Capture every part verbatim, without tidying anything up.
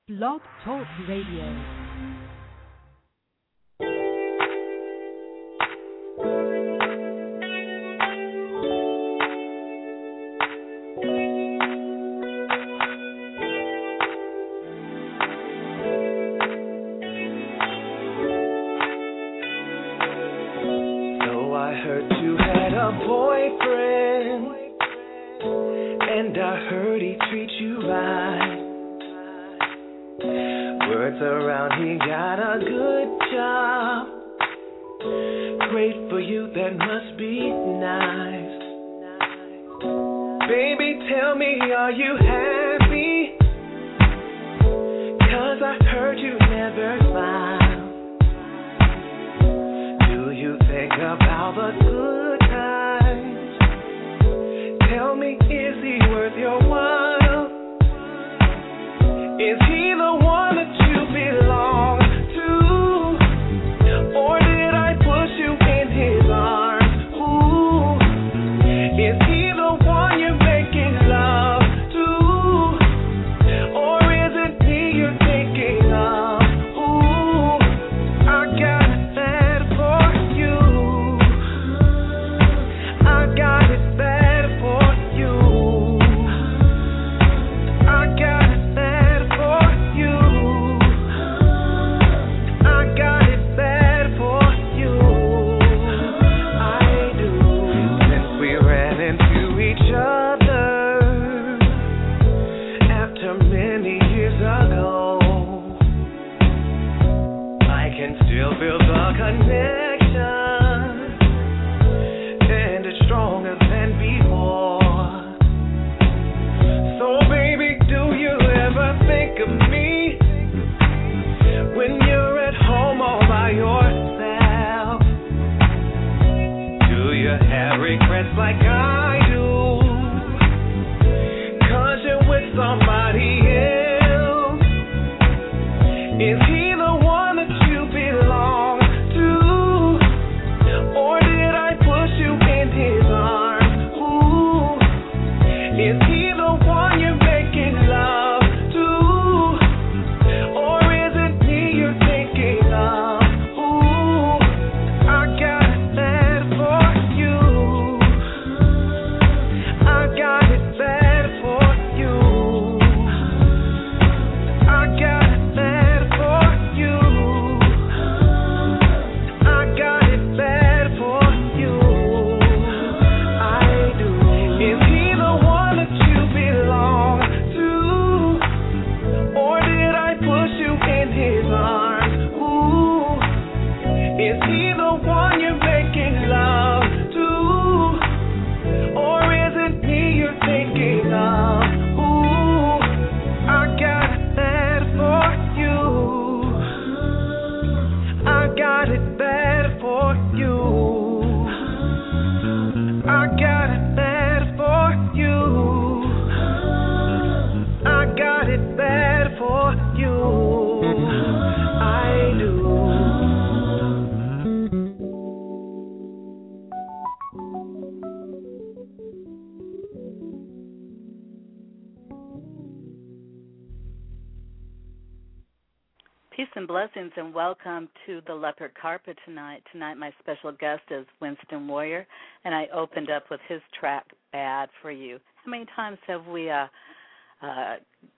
Blog Talk Radio. Peace and blessings, and welcome to the Leopard Carpet tonight. Tonight, my special guest is Winston Warrior, and I opened up with his track, Bad for You. How many times have we uh, uh,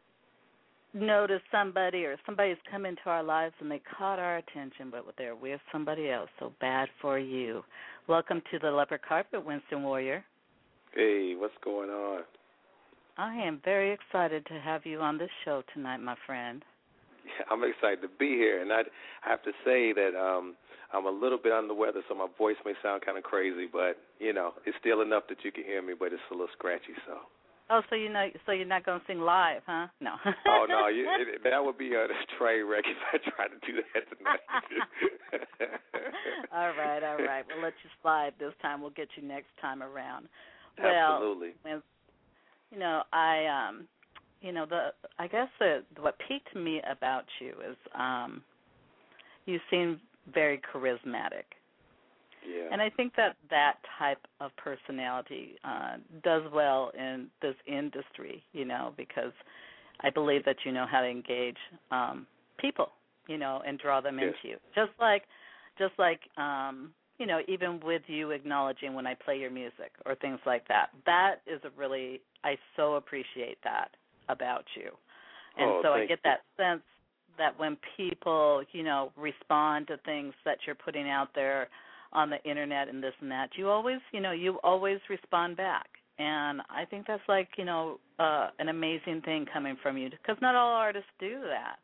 noticed somebody or somebody's come into our lives and they caught our attention, but they're with somebody else, so Bad for You. Welcome to the Leopard Carpet, Winston Warrior. Hey, what's going on? I am very excited to have you on this show tonight, my friend. Yeah, I'm excited to be here, and I I have to say that um, I'm a little bit under the weather, so my voice may sound kind of crazy, but you know it's still enough that you can hear me, but it's a little scratchy. So. Oh, so you know, so you're not going to sing live, huh? No. Oh no, you, it, that would be a train wreck if I tried to do that tonight. all right, all right. We'll let you slide this time. We'll get you next time around. Absolutely. Well, you know, I um. You know, the I guess the, what piqued me about you is um, you seem very charismatic. Yeah. And I think that that type of personality uh, does well in this industry, you know, because I believe that you know how to engage um, people, you know, and draw them yes. into you. Just like, just like, um, you know, even with you acknowledging when I play your music or things like that. That is a really, I so appreciate that about you. And oh, so I thank get you. that sense that when people, you know, respond to things that you're putting out there on the internet and this and that, you always, you know, you always respond back. And I think that's like, you know, uh, an amazing thing coming from you, because not all artists do that.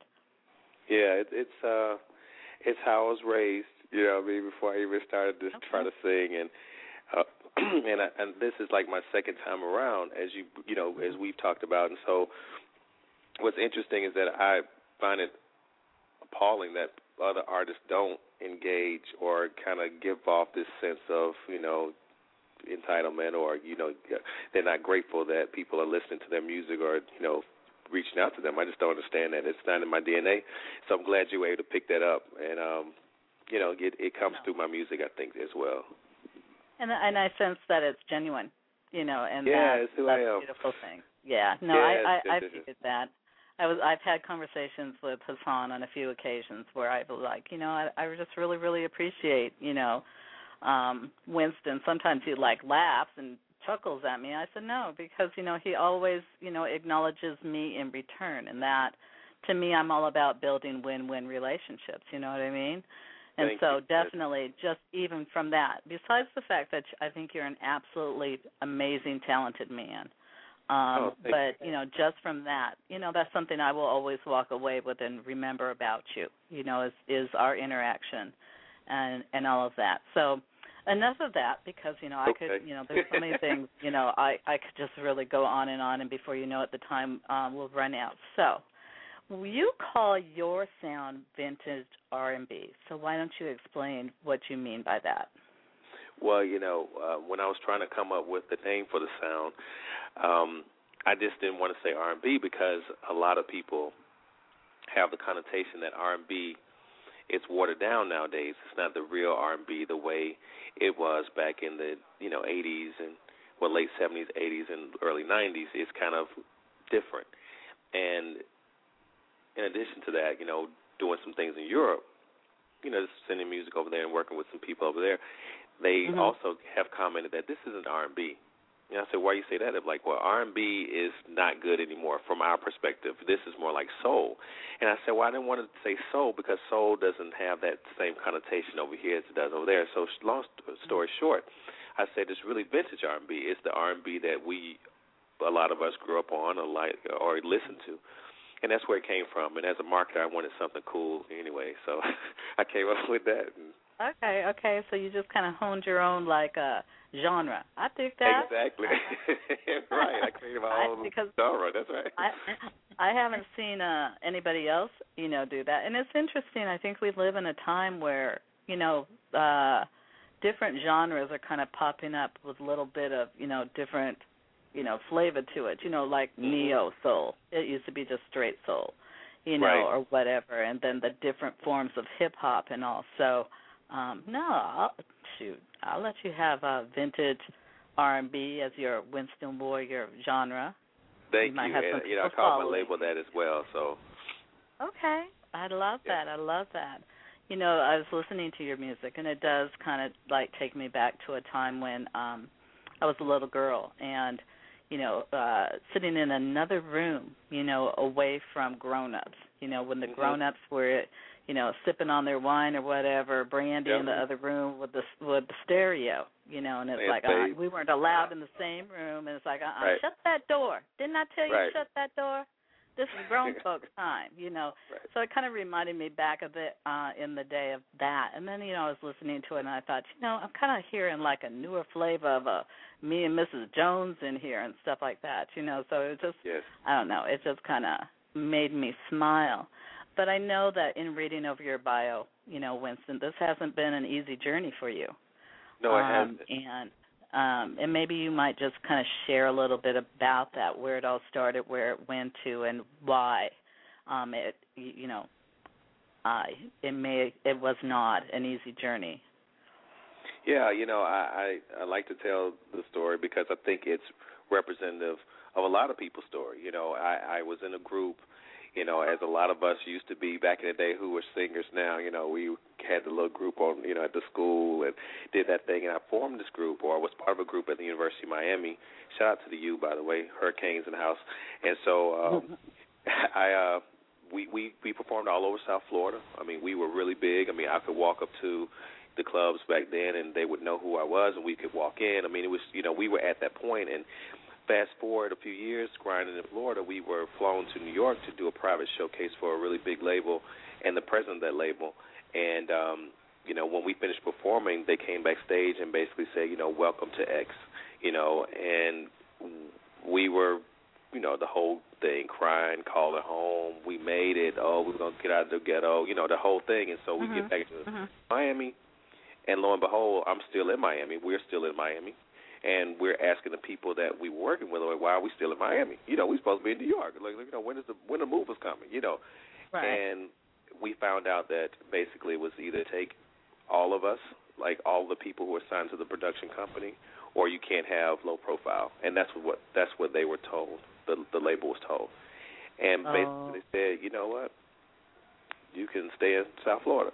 Yeah, it, it's uh, it's how I was raised. You know, what I mean, before I even started to Okay. try to sing, and uh, and I, and this is like my second time around, as you you know, as we've talked about. And so, what's interesting is that I find it appalling that other artists don't engage or kind of give off this sense of, you know, entitlement, or, you know, they're not grateful that people are listening to their music or, you know, reaching out to them. I just don't understand that. It's not in my D N A. So I'm glad you were able to pick that up. And, um, you know, it, it comes no. through my music, I think, as well. And and I sense that it's genuine, you know, and yeah, that, it's who that's I am. a beautiful thing. Yeah, no, yeah, I, I, I it's, figured that. I was I've had conversations with Hassan on a few occasions where I was like, you know, I, I just really, really appreciate, you know, um, Winston. Sometimes he like laughs and chuckles at me. I said no, because, you know, he always, you know, acknowledges me in return, and that to me, I'm all about building win-win relationships. You know what I mean? And Thank so you. definitely just even from that, besides the fact that I think you're an absolutely amazing, talented man, um, oh, thank but, you know, just from that, you know, that's something I will always walk away with and remember about you, you know, is, is our interaction and, and all of that. So enough of that, because, you know, I okay. could, you know, there's so many things, you know, I, I could just really go on and on, and before you know it, the time um, will run out. So you call your sound vintage R and B, so why don't you explain what you mean by that? Well, you know, uh, when I was trying to come up with the name for the sound, um, I just didn't want to say R and B because a lot of people have the connotation that R and B, it's watered down nowadays. It's not the real R and B the way it was back in the, you know, eighties and, well, late seventies, eighties, and early nineties. It's kind of different. And in addition to that, you know, doing some things in Europe, you know, sending music over there and working with some people over there, they mm-hmm. also have commented that this isn't R and B. And I said, why you say that? They're like, well, R and B is not good anymore from our perspective. This is more like soul. And I said, well, I didn't want to say soul because soul doesn't have that same connotation over here as it does over there. So long story short, I said it's really vintage R and B. It's the R and B that we, a lot of us grew up on or, like, or listened to. And that's where it came from. And as a marketer, I wanted something cool anyway, so I came up with that. Okay, okay. So you just kind of honed your own, like, uh, genre. I dig that. Exactly. Right. I created my own I, genre. That's right. I, I haven't seen uh, anybody else, you know, do that. And it's interesting. I think we live in a time where, you know, uh, different genres are kind of popping up with a little bit of, you know, different, you know, flavor to it, you know, like mm-hmm. neo soul. It used to be just straight soul, you know, right. or whatever, and then the different forms of hip hop and all. So, um, no, I'll, shoot, I'll let you have uh, vintage R and B as your Winston Warrior genre. Thank you. Might you. Have and, some you know, I call my label that as well. So. Okay, I love yeah. that. I love that. You know, I was listening to your music, and it does kind of like take me back to a time when um, I was a little girl, and you know, uh, sitting in another room, you know, away from grown-ups, you know, when the mm-hmm. grown-ups were, you know, sipping on their wine or whatever, Brandy yep. in the other room with the with the stereo, you know, and it's and like uh, we weren't allowed in the same room, and it's like, uh-uh, right. shut that door. Didn't I tell you right. to shut that door? This is grown folks' time, you know. Right. So it kind of reminded me back of it uh, in the day of that. And then, you know, I was listening to it, and I thought, you know, I'm kind of hearing like a newer flavor of a me and Missus Jones in here and stuff like that, you know. So it just, yes. I don't know, it just kind of made me smile. But I know that in reading over your bio, you know, Winston, this hasn't been an easy journey for you. No, it um, hasn't. And Um, and maybe you might just kind of share a little bit about that, where it all started, where it went to, and why um, it, you know, uh, it may it was not an easy journey. Yeah, you know, I, I, I like to tell the story because I think it's representative of a lot of people's story. You know, I, I was in a group, you know, as a lot of us used to be back in the day who were singers now. You know, we had the little group on, you know, at the school and did that thing. And I formed this group, or was part of a group at the University of Miami. Shout out to the U, by the way, Hurricanes in the house. And so um, I, uh, we, we, we performed all over South Florida. I mean, we were really big. I mean, I could walk up to the clubs back then and they would know who I was and we could walk in. I mean, it was, you know, we were at that point. And fast forward a few years, grinding in Florida, we were flown to New York to do a private showcase for a really big label and the president of that label. And, um, you know, when we finished performing, they came backstage and basically said, you know, welcome to X, you know, and we were, you know, the whole thing, crying, calling home, we made it, oh, we're going to get out of the ghetto, you know, the whole thing. And so we mm-hmm. get back to mm-hmm. Miami, and lo and behold, I'm still in Miami. We're still in Miami. And we're asking the people that we were working with, like, why are we still in Miami? You know, we're supposed to be in New York. Like, you know, when is the when the move is coming? You know, right. And we found out that basically it was either take all of us, like all the people who are signed to the production company, or you can't have low profile. And that's what that's what they were told. The the label was told, and oh. basically they said, you know what, you can stay in South Florida.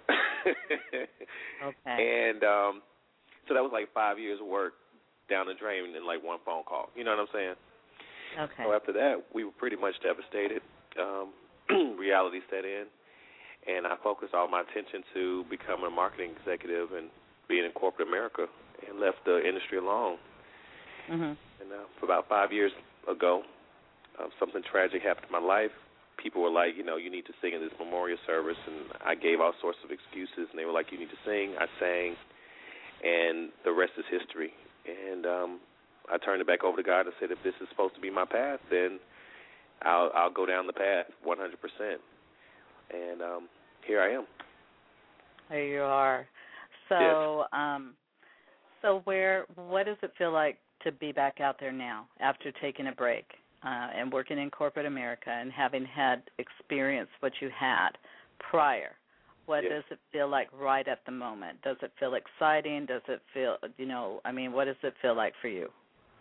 Okay. And um, so that was like five years of work down the drain in like one phone call. You know what I'm saying? Okay. So after that, we were pretty much devastated. Um, reality set in, and I focused all my attention to becoming a marketing executive and being in corporate America, and left the industry alone. Mm-hmm. And uh, for about five years ago, uh, something tragic happened in my life. People were like, you know, you need to sing in this memorial service, and I gave all sorts of excuses, and they were like, you need to sing. I sang, and the rest is history. And um, I turned it back over to God and said, if this is supposed to be my path, then I'll, I'll go down the path one hundred percent. And um, here I am. There you are. So, yes. um, so where? What does it feel like to be back out there now after taking a break uh, and working in corporate America and having had experienced what you had prior? What yes. does it feel like right at the moment? Does it feel exciting? Does it feel, you know, I mean, what does it feel like for you?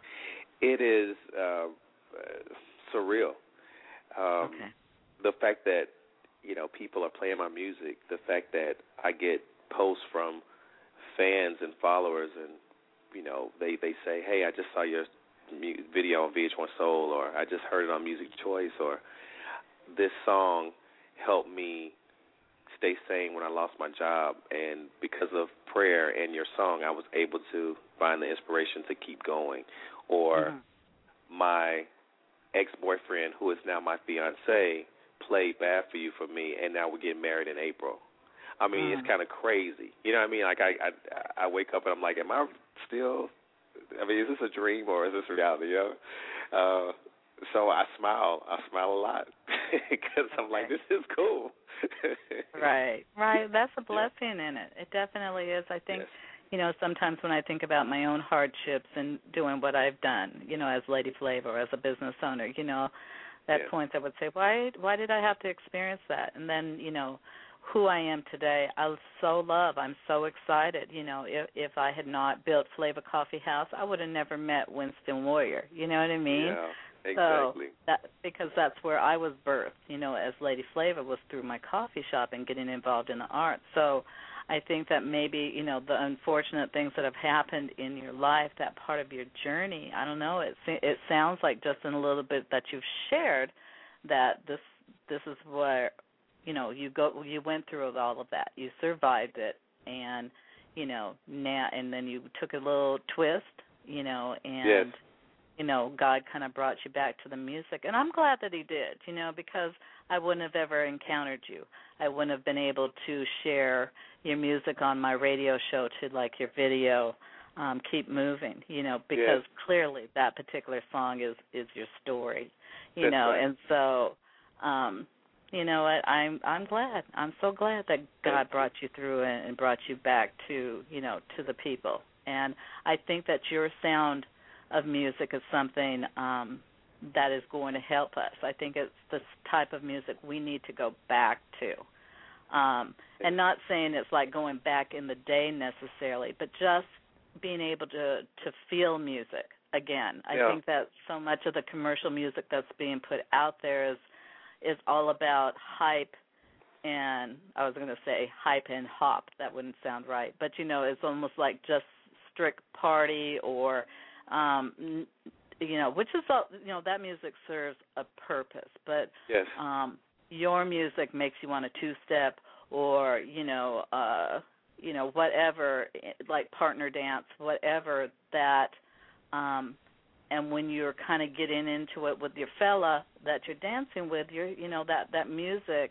It is uh, surreal. Um, okay. The fact that, you know, people are playing my music, the fact that I get posts from fans and followers and, you know, they, they say, hey, I just saw your video on V H one Soul, or I just heard it on Music Choice, or this song helped me stay sane when I lost my job, and because of prayer and your song, I was able to find the inspiration to keep going. Or mm-hmm. my ex-boyfriend, who is now my fiancé, played Bad For You for me, and now we're getting married in April. I mean, mm. it's kind of crazy. You know what I mean? Like, I, I I wake up and I'm like, am I still, I mean, is this a dream or is this reality? You know? Uh, so I smile. I smile a lot because okay. I'm like, this is cool. Right, right. That's a blessing yeah. in it. It definitely is. I think, yes. you know, sometimes when I think about my own hardships and doing what I've done, you know, as Lady Flavor or as a business owner, you know, at yes. points I would say, why why did I have to experience that? And then, you know, who I am today, I so love, I'm so excited. You know, if if I had not built Flavor Coffee House, I would have never met Winston Warrior. You know what I mean? Yeah, exactly. So that, because that's where I was birthed, you know, as Lady Flavor, was through my coffee shop and getting involved in the arts. So I think that maybe, you know, the unfortunate things that have happened in your life, that part of your journey, I don't know, it it sounds like just in a little bit that you've shared that this this is where, you know, you go you went through all of that. You survived it, and, you know, now and then you took a little twist, you know, and yes. you know, God kind of brought you back to the music. And I'm glad that he did, you know, because I wouldn't have ever encountered you. I wouldn't have been able to share your music on my radio show to, like, your video, um, Keep Moving, you know, because yes. clearly that particular song is, is your story, you That's know. right. And so, um, you know what, I'm I'm glad. I'm so glad that God brought you through and, and brought you back to, you know, to the people. And I think that your sound of music is something um, that is going to help us. I think it's the type of music we need to go back to. Um, and not saying it's like going back in the day necessarily, but just being able to, to feel music again. I yeah. think that so much of the commercial music that's being put out there is is all about hype, and I was going to say hype and hop. That wouldn't sound right. But, you know, it's almost like just strict party or, um, you know, which is, all, you know, that music serves a purpose. But yes. um, your music makes you want to two-step or, you know, uh, you know, whatever, like partner dance, whatever that, um, and when you're kind of getting into it with your fella that you're dancing with, you're, you know, that, that music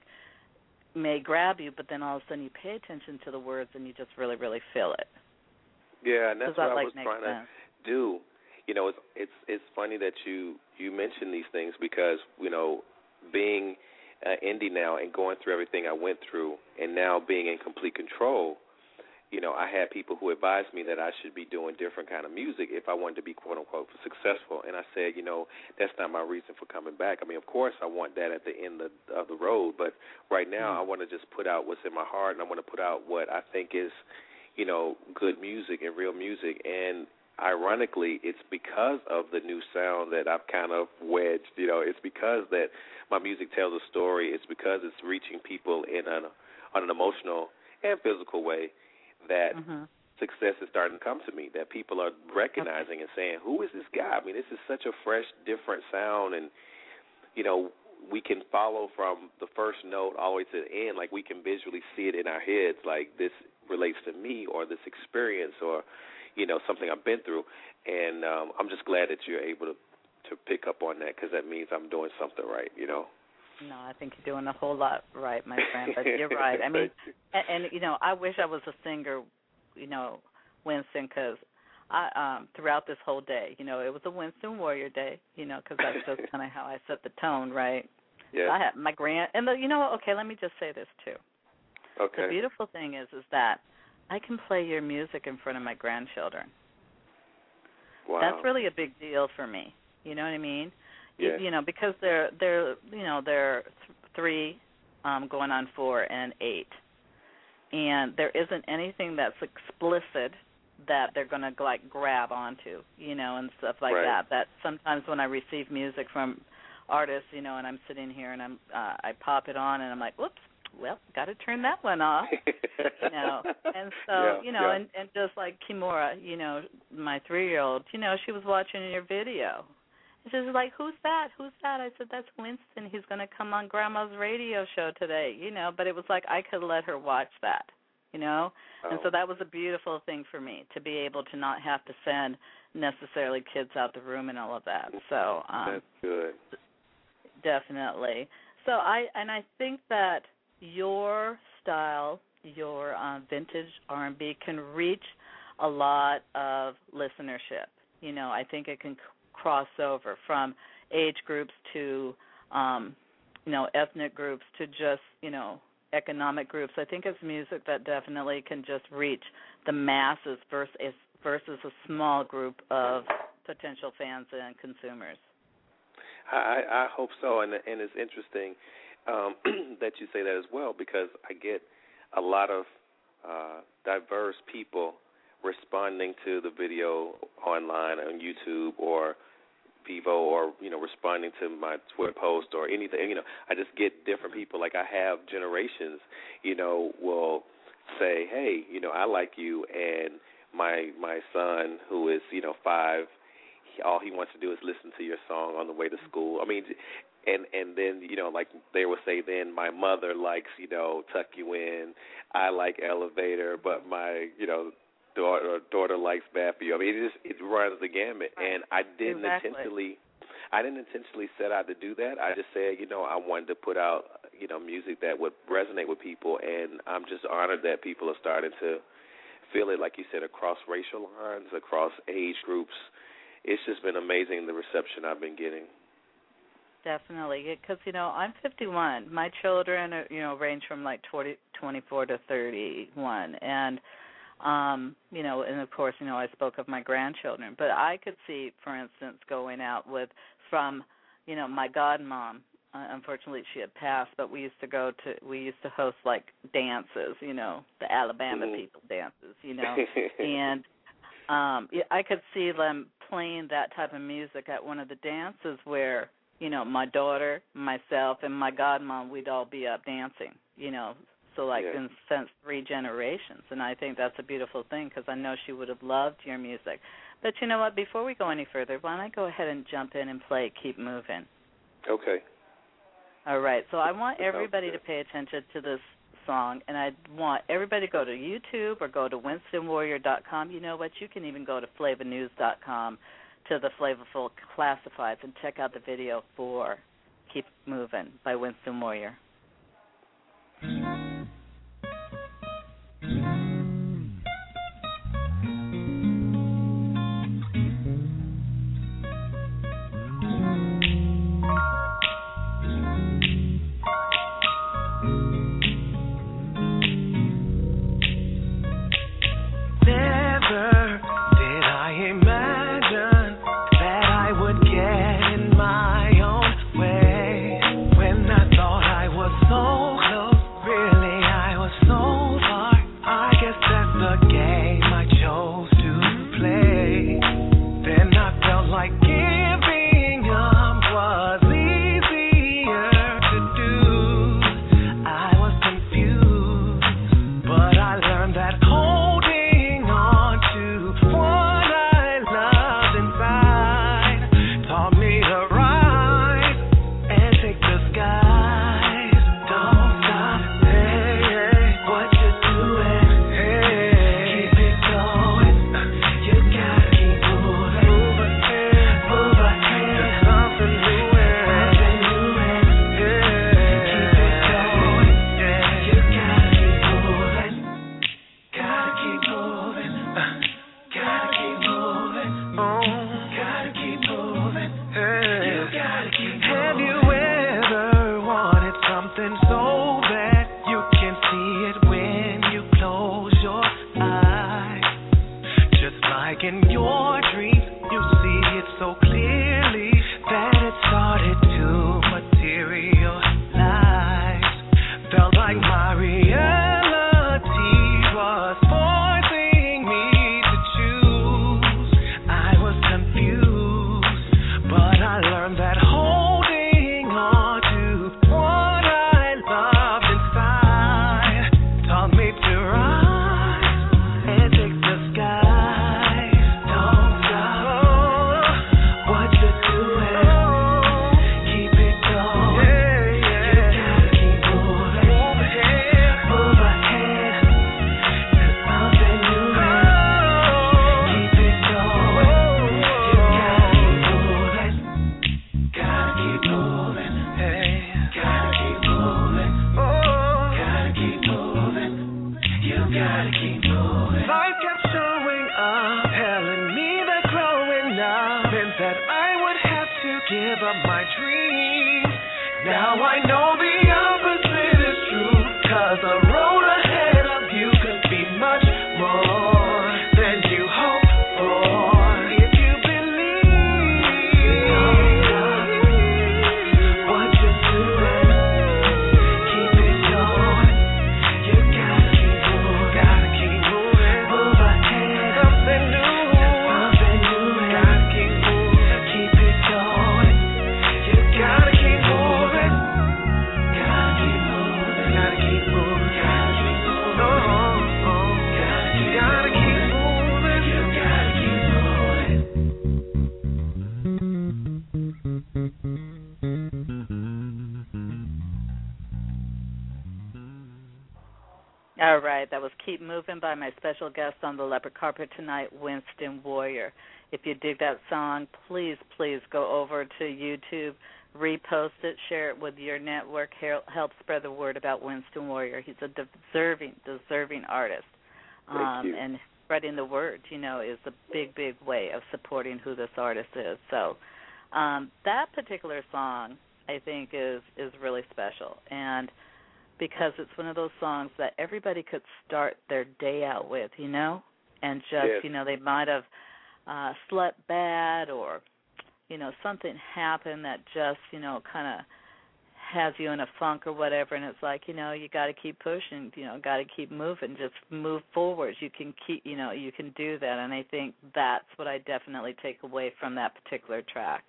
may grab you, but then all of a sudden you pay attention to the words and you just really, really feel it. Yeah, and that's Does that, what I like, was make trying sense? to do. You know, it's it's it's funny that you you mention these things because, you know, being uh, indie now and going through everything I went through and now being in complete control, you know, I had people who advised me that I should be doing different kind of music if I wanted to be, quote, unquote, successful. And I said, you know, that's not my reason for coming back. I mean, of course, I want that at the end of, of the road. But right now mm-hmm. I want to just put out what's in my heart, and I want to put out what I think is, you know, good music and real music. And ironically, it's because of the new sound that I've kind of wedged. You know, it's because that my music tells a story. It's because it's reaching people in an, on an emotional and physical way that mm-hmm. success is starting to come to me, that people are recognizing and saying, who is this guy? I mean, this is such a fresh, different sound, and, you know, we can follow from the first note all the way to the end. Like, we can visually see it in our heads, like this relates to me or this experience or, you know, something I've been through. And um, I'm just glad that you're able to, to pick up on that because that means I'm doing something right, you know. No, I think you're doing a whole lot right, my friend, but you're right. I mean, and, and, you know, I wish I was a singer, you know, Winston, because I, um, throughout this whole day, you know, it was a Winston Warrior day, you know, because that's just kind of how I set the tone, right? Yeah. So I had my grand, and, the, you know, okay, let me just say this, too. Okay. The beautiful thing is, is that I can play your music in front of my grandchildren. Wow. That's really a big deal for me, you know what I mean? Yeah. You, you know, because they're they're you know they're th- three, um, going on four and eight, and there isn't anything that's explicit that they're going to like grab onto, you know, and stuff like right. that. That sometimes when I receive music from artists, you know, and I'm sitting here and I'm uh, I pop it on and I'm like, whoops, well, got to turn that one off, you know. And so, yeah, you know, yeah. and, and just like Kimura, you know, my three-year-old, you know, she was watching your video. She was like, who's that? Who's that? I said, that's Winston. He's going to come on Grandma's radio show today, you know. But it was like I could let her watch that, you know. Oh. And so that was a beautiful thing for me, to be able to not have to send necessarily kids out the room and all of that. So um, that's good. Definitely. So I and I think that your style, your um, vintage R and B can reach a lot of listenership. You know, I think it can cross over from age groups to, um, you know, ethnic groups to just, you know, economic groups. I think it's music that definitely can just reach the masses versus, versus a small group of potential fans and consumers. I, I hope so, and, and it's interesting um, that you say that as well, because I get a lot of uh, diverse people responding to the video online on YouTube or Vivo, or, you know, responding to my Twitter post or anything. You know, I just get different people. Like, I have generations, you know, will say, hey, you know, I like you, and my my son, who is, you know, five, he, all he wants to do is listen to your song on the way to school. I mean, and and then, you know, like they will say, then my mother likes, you know, Tuck You In. I like Elevator, but my, you know, daughter daughter likes Bad For You. I mean, it just it runs the gamut, right. and I didn't exactly. intentionally, I didn't intentionally set out to do that. I just said, you know, I wanted to put out, you know, music that would resonate with people, and I'm just honored that people are starting to feel it, like you said, across racial lines, across age groups. It's just been amazing, the reception I've been getting. Definitely, because, you know, I'm fifty-one. My children, are, you know, range from like twenty, twenty-four to thirty-one, and Um, you know, and of course, you know, I spoke of my grandchildren, but I could see, for instance, going out with from, you know, my godmom. Uh, unfortunately, she had passed, but we used to go to, we used to host like dances, you know, the Alabama mm-hmm. people dances, you know, and um, I could see them playing that type of music at one of the dances where, you know, my daughter, myself, and my godmom, we'd all be up dancing, you know, so like yeah. in since three generations. And I think that's a beautiful thing because I know she would have loved your music. But you know what, before we go any further, why don't I go ahead and jump in and play Keep Moving? Okay. All right, so I want everybody to pay attention to this song, and I want everybody to go to YouTube or go to Winston Warrior dot com. You know what, you can even go to Flava News dot com to the Flavorful Classifieds and check out the video for Keep Moving by Winston Warrior. All right, that was Keep Moving by my special guest on the Leopard Carpet tonight, Winston Warrior. If you dig that song, please, please go over to YouTube, repost it, share it with your network, help spread the word about Winston Warrior. He's a deserving, deserving artist. Thank you. Um, and spreading the word, you know, is a big, big way of supporting who this artist is. So um, that particular song, I think, is, is really special. And because it's one of those songs that everybody could start their day out with, you know, and just, yes. you know, they might have uh, slept bad or, you know, something happened that just, you know, kind of has you in a funk or whatever, and it's like, you know, you got to keep pushing, you know, got to keep moving, just move forward. You can keep, you know, you can do that, and I think that's what I definitely take away from that particular track.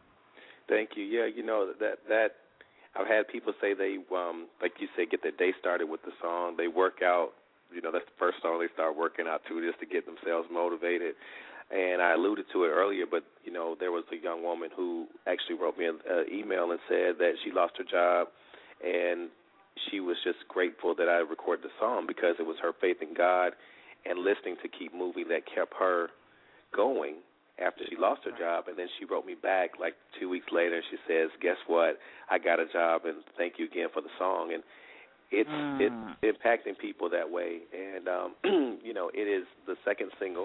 Thank you. Yeah, you know, that that I've had people say they, um, like you say, get their day started with the song. They work out. You know, that's the first song they start working out to, just to get themselves motivated. And I alluded to it earlier, but, you know, there was a young woman who actually wrote me an email and said that she lost her job, and she was just grateful that I recorded the song because it was her faith in God and listening to Keep Moving that kept her going after she lost her job. And then she wrote me back like two weeks later, and she says, guess what, I got a job, and thank you again for the song. And it's mm. it's impacting people that way. And, um, you know, it is the second single,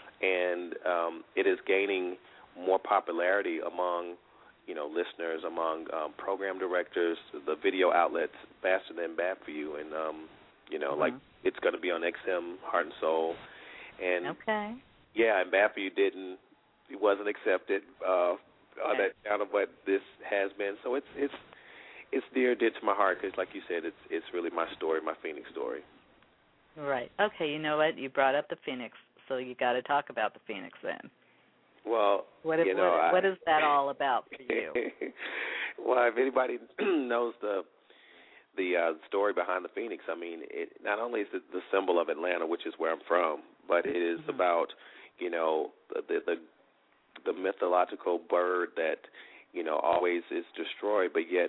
and um, it is gaining more popularity among, you know, listeners, among um, program directors, the video outlets, faster than Bad For You. And, um, you know, mm-hmm. like it's going to be on X M, Heart and Soul. And, okay. yeah, and Bad For You didn't, it wasn't accepted uh, on okay. that channel, but this has been. So it's it's it's dear, dear to my heart because, like you said, it's it's really my story, my Phoenix story. Right. Okay, you know what? You brought up the Phoenix, so you got to talk about the Phoenix then. Well, what is, you know, what, I, what is that all about for you? Well, if anybody knows the the uh, story behind the Phoenix, I mean, it not only is it the symbol of Atlanta, which is where I'm from, but it is mm-hmm. about, you know, the, the the the mythological bird that, you know, always is destroyed, but yet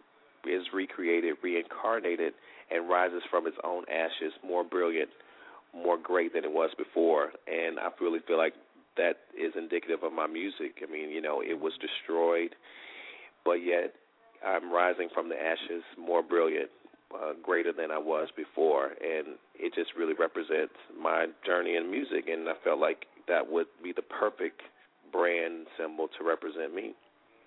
is recreated, reincarnated, and rises from its own ashes, more brilliant, more great than it was before. And I really feel like that is indicative of my music. I mean, you know, it was destroyed, but yet I'm rising from the ashes, more brilliant, uh, greater than I was before, and it just really represents my journey in music, and I felt like that would be the perfect brand symbol to represent me.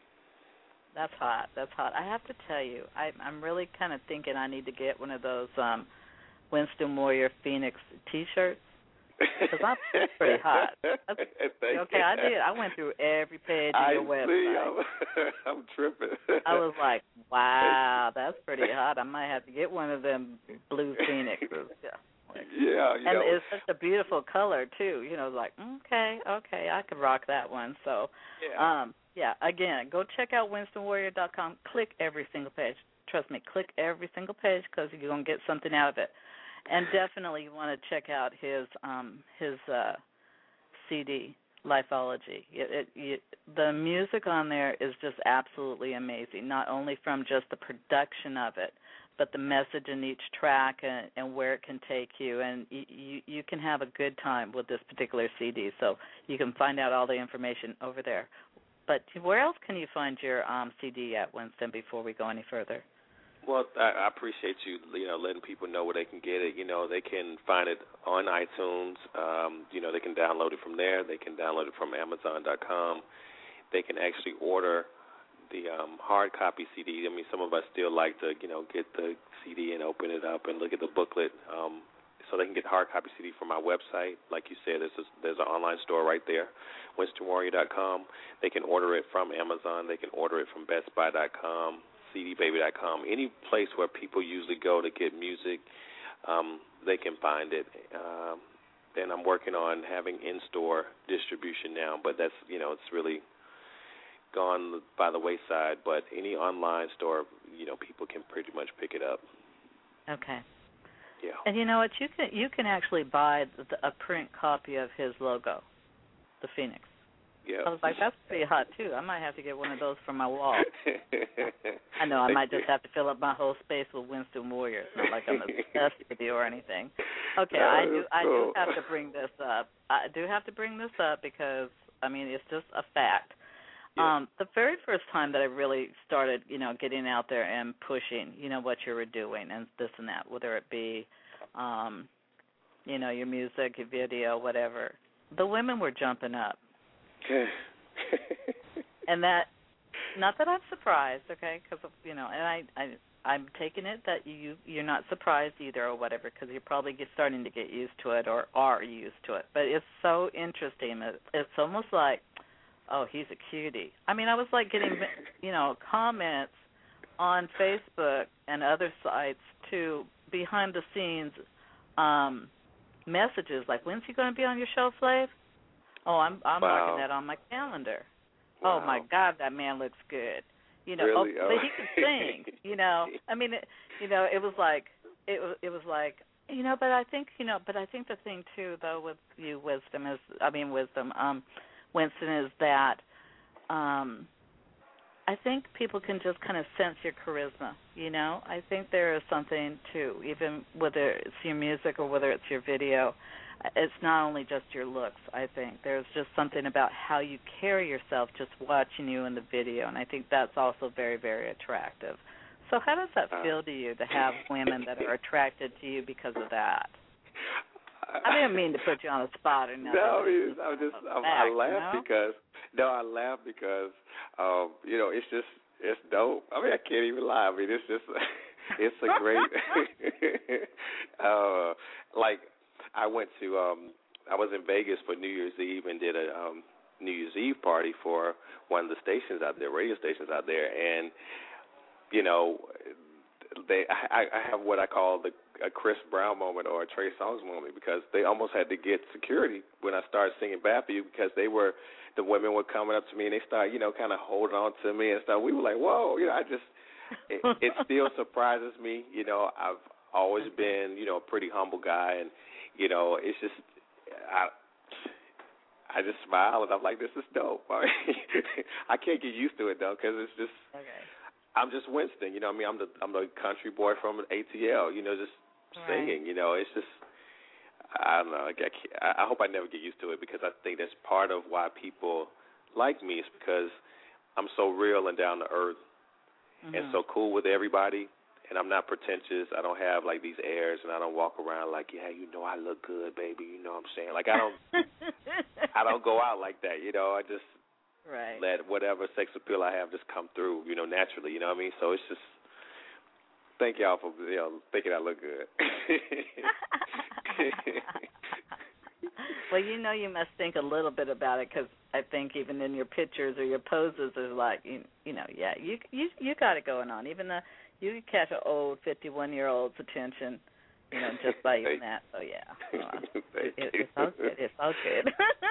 That's hot. That's hot. I have to tell you, I, I'm really kind of thinking I need to get one of those um, Winston Warrior Phoenix T-shirts because I'm pretty hot. That's, okay, I did. I went through every page of your I website. See, I'm, I'm tripping. I was like, wow, that's pretty hot. I might have to get one of them blue Phoenixes. Yeah. Like, yeah, you and know. It's such a beautiful color too. You know, like okay, okay, I could rock that one. So, yeah, um, yeah. Again, go check out Winston Warrior dot com. Click every single page. Trust me, click every single page because you're gonna get something out of it. And definitely, you want to check out his um, his uh, C D, Lifeology. It, it, it, the music on there is just absolutely amazing. Not only from just the production of it, but the message in each track and, and where it can take you. And you, you, you can have a good time with this particular C D. So you can find out all the information over there. But where else can you find your um, C D at, Winston, before we go any further? Well, I, I appreciate you, you know, letting people know where they can get it. You know, they can find it on iTunes. Um, you know, they can download it from there. They can download it from Amazon dot com. They can actually order the um, hard copy C D. I mean, some of us still like to, you know, get the C D and open it up and look at the booklet. Um, so they can get hard copy C D from my website. Like you said, there's, a, there's an online store right there, Winston Warrior dot com. They can order it from Amazon. They can order it from Best Buy dot com, C D Baby dot com. Any place where people usually go to get music, um, they can find it. Um, and I'm working on having in-store distribution now, but that's, you know, it's really gone by the wayside. But any online store, you know, people can pretty much pick it up. Okay. Yeah. And you know what? You can you can actually buy the, a print copy of his logo, the Phoenix. Yeah. I was like, that's pretty hot too. I might have to get one of those for my wall. I know I might just have to fill up my whole space with Winston Warrior. It's not like I'm obsessed with you or anything. Okay, I do I do have to bring this up. I do have to bring this up because I mean it's just a fact. Yeah. Um, the very first time that I really started, you know, getting out there and pushing, you know, what you were doing and this and that, whether it be, um, you know, your music, your video, whatever, the women were jumping up. And that, not that I'm surprised, okay, because, you know, and I, I, I'm taking it that you, you're not surprised either or whatever because you're probably get, starting to get used to it or are used to it. But it's so interesting. It, it's almost like, oh, he's a cutie. I mean, I was like getting, you know, comments on Facebook and other sites to behind the scenes um, messages like, when's he going to be on your show, Flav? Oh, I'm I'm wow. marking that on my calendar. Wow. Oh my God, that man looks good. You know, really? oh, oh. but he can sing. You know, I mean, it, you know, it was like it was it was like you know, but I think you know, but I think the thing too, though, with you, wisdom is, I mean, wisdom, um, Winston, is that um, I think people can just kind of sense your charisma. You know, I think there is something too, even whether it's your music or whether it's your video. It's not only just your looks, I think. There's just something about how you carry yourself just watching you in the video, and I think that's also very, very attractive. So how does that feel to you, to have women that are attracted to you because of that? I didn't mean to put you on the spot or nothing. No, it's, I'm just, I'm, back, I laugh you know? because, no, I laugh because, um, you know, it's just, it's dope. I mean, I can't even lie. I mean, it's just, it's a great, uh, like, I went to, um, I was in Vegas for New Year's Eve and did a um, New Year's Eve party for one of the stations out there, radio stations out there, and, you know, they, I, I have what I call the a Chris Brown moment or a Trey Songz moment, because they almost had to get security when I started singing Bad For You, because they were, the women were coming up to me and they started, you know, kind of holding on to me and stuff. We were like, whoa, you know, I just, it, it still surprises me. You know, I've always been, you know, a pretty humble guy, and, you know, it's just, I I just smile and I'm like, this is dope. I, mean, I can't get used to it though, because it's just, okay. I'm just Winston, you know what I mean? I'm the I'm the country boy from A T L, you know, just right. singing, you know. It's just, I don't know. I, can't, I hope I never get used to it, because I think that's part of why people like me, is because I'm so real and down to earth mm-hmm. and so cool with everybody. And I'm not pretentious. I don't have, like, these airs, and I don't walk around like, yeah, you know I look good, baby. You know what I'm saying? Like, I don't I don't go out like that, you know. I just right. let whatever sex appeal I have just come through, you know, naturally, you know what I mean? So it's just, thank y'all for, you know, thinking I look good. Well, you know you must think a little bit about it, because I think even in your pictures or your poses, there's like, you, you know, yeah, you you you got it going on. Even the you can catch an old fifty-one-year-old's attention, you know, just by using that. So, yeah. Uh, Thank it, you. It's all good. It's all good.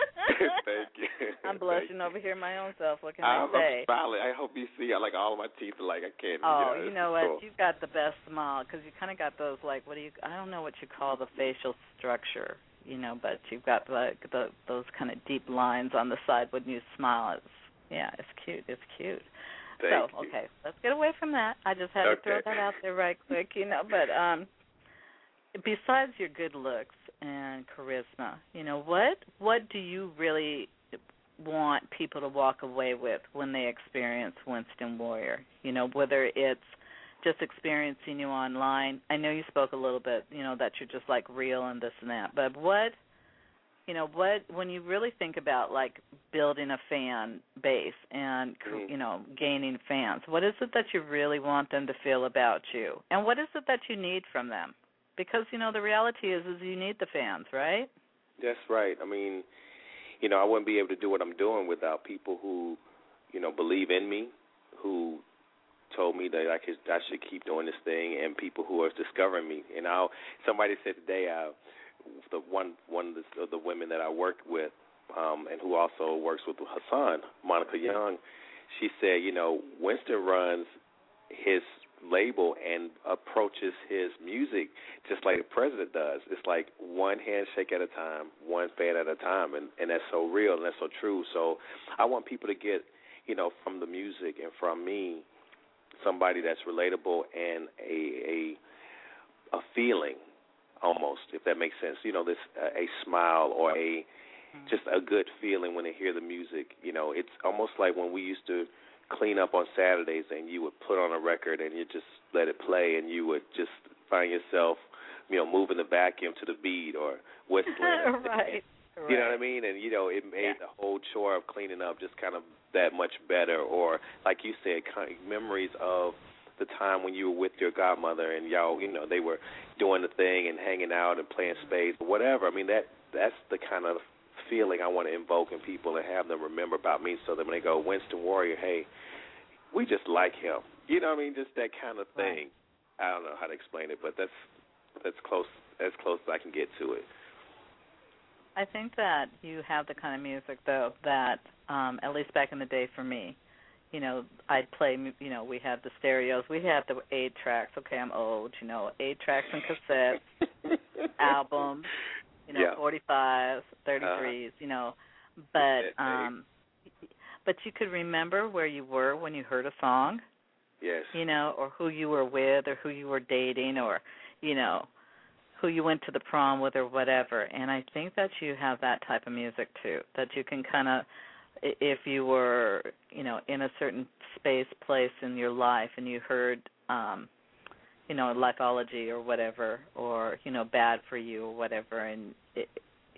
Thank you. I'm blushing over here my own self. What can I'm, I say? I'm smiling. I hope you see, like, all of my teeth are like, I can't. Oh, you know, you know what? cool. You've got the best smile, because you kind of got those, like, what do you, I don't know what you call the facial structure, you know, but you've got, like, the, those kind of deep lines on the side when you smile. It's, yeah, it's cute. It's cute. Thank so, you. okay, let's get away from that. I just had okay. to throw that out there right quick, you know. But um, besides your good looks and charisma, you know, what what do you really want people to walk away with when they experience Winston Warrior? You know, whether it's just experiencing you online. I know you spoke a little bit, you know, that you're just like real and this and that. But what, you know, what when you really think about like building a fan base and mm-hmm. you know gaining fans, what is it that you really want them to feel about you, and what is it that you need from them? Because you know the reality is, is you need the fans, right? That's right. I mean, you know, I wouldn't be able to do what I'm doing without people who, you know, believe in me, who told me that I could, I should keep doing this thing, and people who are discovering me. And I'll, somebody said today, I, the one one of the, of the women that I worked with, um, and who also works with Hassan, Monica Young, she said, you know, Winston runs his label and approaches his music just like the president does. It's like one handshake at a time, one fan at a time, and, and that's so real and that's so true. So I want people to get, you know, from the music and from me, somebody that's relatable and a a, a feeling almost, if that makes sense. You know, this uh, a smile or a just a good feeling when they hear the music. You know, it's almost like when we used to clean up on Saturdays and you would put on a record and you just let it play and you would just find yourself, you know, moving the vacuum to the beat or whistling. right. You know what I mean? And, you know, it made yeah. the whole chore of cleaning up just kind of that much better. Or, like you said, kind of memories of the time when you were with your godmother and y'all, you know, they were doing the thing and hanging out and playing spades or whatever. I mean, that that's the kind of feeling I want to invoke in people and have them remember about me, so that when they go, Winston Warrior, hey, we just like him. You know what I mean? Just that kind of thing. Right. I don't know how to explain it, but that's that's close as close as I can get to it. I think that you have the kind of music, though, that um, at least back in the day for me, you know, I'd play, you know, we had the stereos. We had the eight tracks. Okay, I'm old, you know, eight tracks and cassettes, albums, you know, yeah. forty-fives, thirty-threes, uh, you know. But um, but you could remember where you were when you heard a song. Yes. You know, or who you were with or who you were dating or, you know, who you went to the prom with or whatever. And I think that you have that type of music, too, that you can kind of, if you were, you know, in a certain space, place in your life and you heard, um, you know, Lifeology or whatever, or, you know, Bad for You or whatever, and it,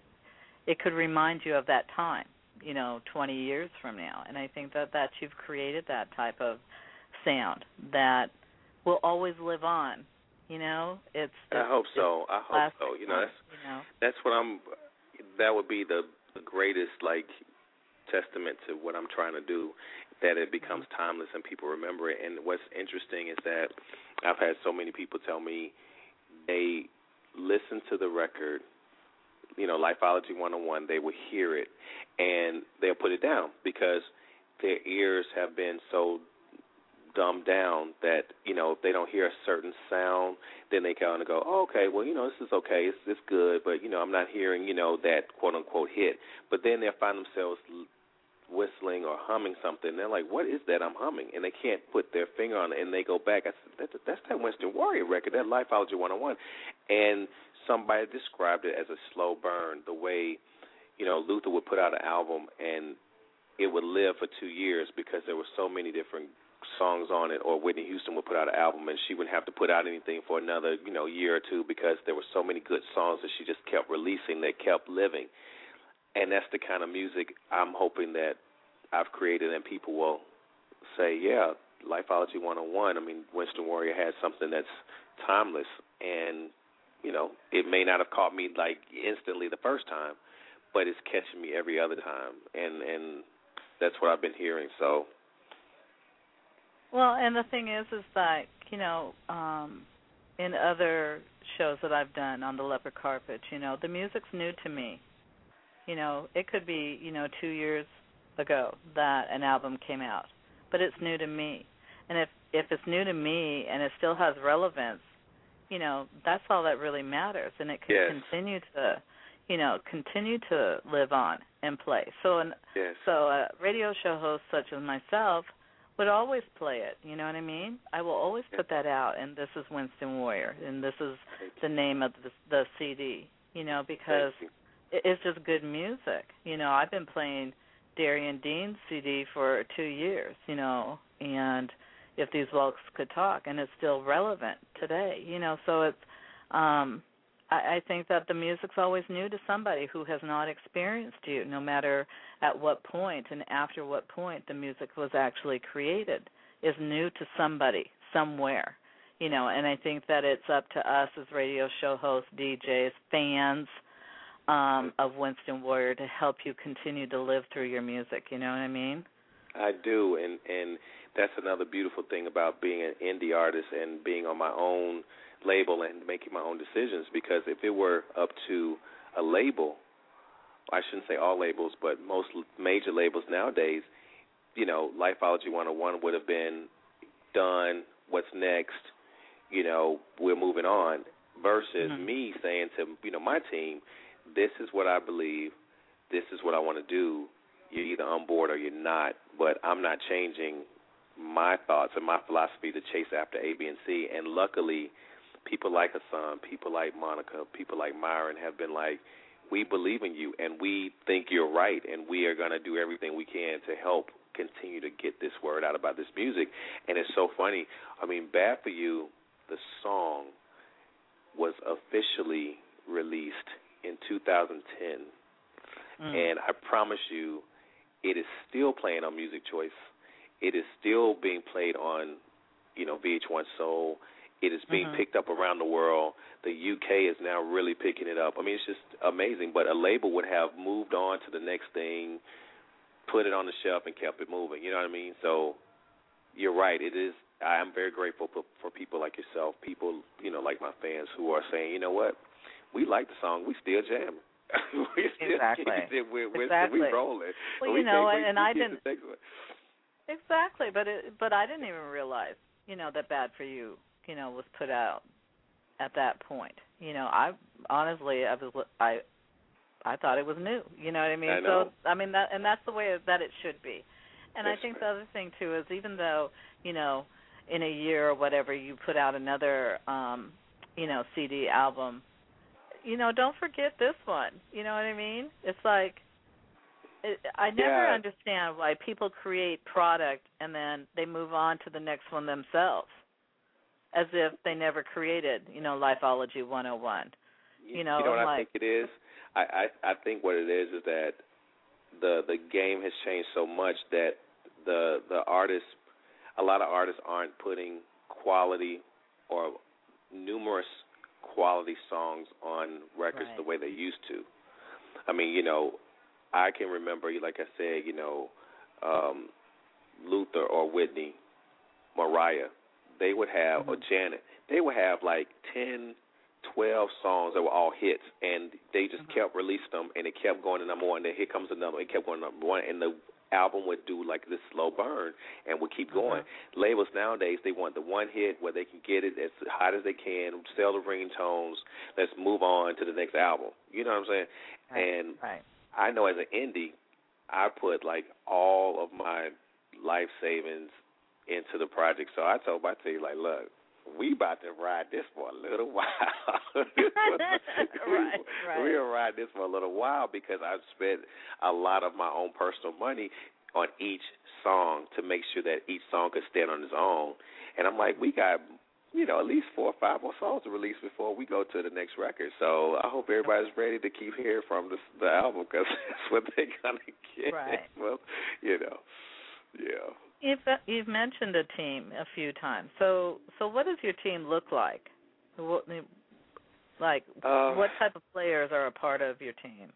it could remind you of that time, you know, twenty years from now. And I think that, that you've created that type of sound that will always live on. You know, it's. I hope so. I hope so. You know, that's you know. that's what I'm. That would be the, the greatest like testament to what I'm trying to do, that it becomes timeless and people remember it. And what's interesting is that I've had so many people tell me they listen to the record, you know, Lifeology one oh one. They will hear it and they'll put it down because their ears have been so dumbed down that, you know, if they don't hear a certain sound, then they kind of go, oh, okay, well, you know, this is okay, it's, it's good, but, you know, I'm not hearing, you know, that quote-unquote hit. But then they'll find themselves whistling or humming something. They're like, what is that I'm humming? And they can't put their finger on it, and they go back. I said, that's, that's that Winston Warrior record, that Lifeology one oh one. And somebody described it as a slow burn, the way, you know, Luther would put out an album, and it would live for two years because there were so many different songs on it, or Whitney Houston would put out an album and she wouldn't have to put out anything for another, you know, year or two because there were so many good songs that she just kept releasing that kept living. And that's the kind of music I'm hoping that I've created and people will say, yeah, Lifeology one oh one, I mean, Winston Warrior has something that's timeless and, you know, it may not have caught me like instantly the first time, but it's catching me every other time. And, and that's what I've been hearing, so. Well, and the thing is, is that, you know, um, in other shows that I've done on the Leopard Carpet, you know, the music's new to me. You know, it could be, you know, two years ago that an album came out, but it's new to me. And if, if it's new to me and it still has relevance, you know, that's all that really matters. And it can yes. continue to, you know, continue to live on and play. So, an, yes. so a radio show host such as myself would always play it, you know what I mean? I will always put that out, and this is Winston Warrior, and this is the name of the, the C D, you know, because it's just good music. You know, I've been playing Darian Dean's C D for two years, you know, and If These Walks Could Talk, and it's still relevant today, you know, so it's, um, I, I think that the music's always new to somebody who has not experienced you, no matter at what point and after what point the music was actually created, is new to somebody somewhere, you know, and I think that it's up to us as radio show hosts, D Js, fans um, of Winston Warrior to help you continue to live through your music, you know what I mean? I do, and, and that's another beautiful thing about being an indie artist and being on my own label and making my own decisions, because if it were up to a label, I shouldn't say all labels, but most major labels nowadays, you know, Lifeology one oh one would have been done, what's next, you know, we're moving on, versus mm-hmm. me saying to, you know, my team, this is what I believe, this is what I want to do, you're either on board or you're not, but I'm not changing my thoughts and my philosophy to chase after A, B, and C, and luckily people like Hassan, people like Monica, people like Myron have been like, we believe in you, and we think you're right, and we are going to do everything we can to help continue to get this word out about this music. And it's so funny. I mean, Bad for You, the song, was officially released in two thousand ten. Mm. And I promise you, it is still playing on Music Choice. It is still being played on, you know, V H one Soul. It is being mm-hmm. picked up around the world. The U K is now really picking it up. I mean, it's just amazing. But a label would have moved on to the next thing, put it on the shelf, and kept it moving. You know what I mean? So you're right. It is I am very grateful for, for people like yourself, people, you know, like my fans who are saying, you know what, we like the song, we still jamming. we still exactly. We're, we're, exactly. we rolling. Well, we you know, and we I didn't. Exactly, but it, but I didn't even realize, you know, that Bad for You, you know, was put out at that point. You know, I honestly, I was, I, I thought it was new. You know what I mean? I know. So I mean that, and that's the way that it should be. And That's I think right. the other thing too is even though, you know, in a year or whatever you put out another, um, you know, C D album, you know, don't forget this one. You know what I mean? It's like it, I never yeah. understand why people create product and then they move on to the next one themselves, as if they never created, you know, Lifeology one oh one. You know, you know what like, I think it is? I, I I think what it is is that the the game has changed so much that the the artists, a lot of artists aren't putting quality or numerous quality songs on records right. the way they used to. I mean, you know, I can remember, like I said, you know, um, Luther or Whitney, Mariah, they would have, mm-hmm. or Janet, they would have like ten, twelve songs that were all hits, and they just mm-hmm. kept releasing them, and it kept going to number one, then here comes another, it kept going to number one, and the album would do like this slow burn and would keep going. Mm-hmm. Labels nowadays, they want the one hit where they can get it as hot as they can, sell the ringtones, let's move on to the next album. You know what I'm saying? Right. And right. I know as an indie, I put like all of my life savings into the project. So I told my team, like, look, we about to ride this for a little while. right, right. We'll ride this for a little while because I've spent a lot of my own personal money on each song to make sure that each song could stand on its own. And I'm like, we got, you know, at least four or five more songs to release before we go to the next record. So I hope everybody's ready to keep hearing from this, the album because that's what they're going to get. Right. Well, you know, yeah. You've you've mentioned a team a few times. So so what does your team look like? What, like uh, what type of players are a part of your team?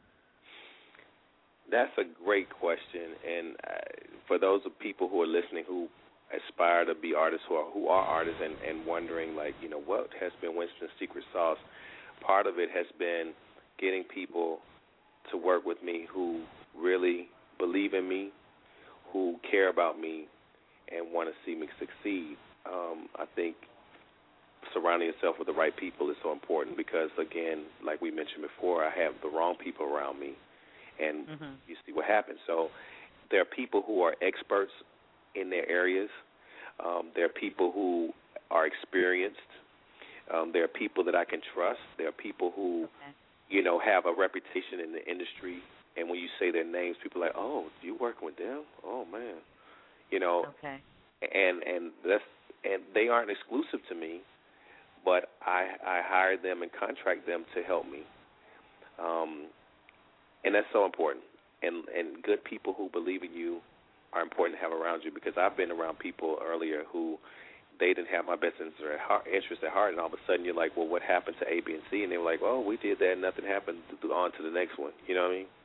That's a great question, and uh, for those of people who are listening who aspire to be artists who are who are artists and, and wondering like you know what has been Winston's secret sauce, part of it has been getting people to work with me who really believe in me, who care about me and want to see me succeed. Um, I think surrounding yourself with the right people is so important because, again, like we mentioned before, I have the wrong people around me, and mm-hmm. you see what happens. So there are people who are experts in their areas. Um, there are people who are experienced. Um, there are people that I can trust. There are people who, okay. you know, have a reputation in the industry. And when you say their names, people are like, oh, you working with them? Oh, man. You know, okay. and and that's and they aren't exclusive to me, but I I hire them and contract them to help me. Um, and that's so important. And and good people who believe in you are important to have around you because I've been around people earlier who they didn't have my best interest at heart, interest at heart, and all of a sudden you're like, well, what happened to A, B, and C? And they were like, oh, we did that and nothing happened, on to the next one. You know what I mean?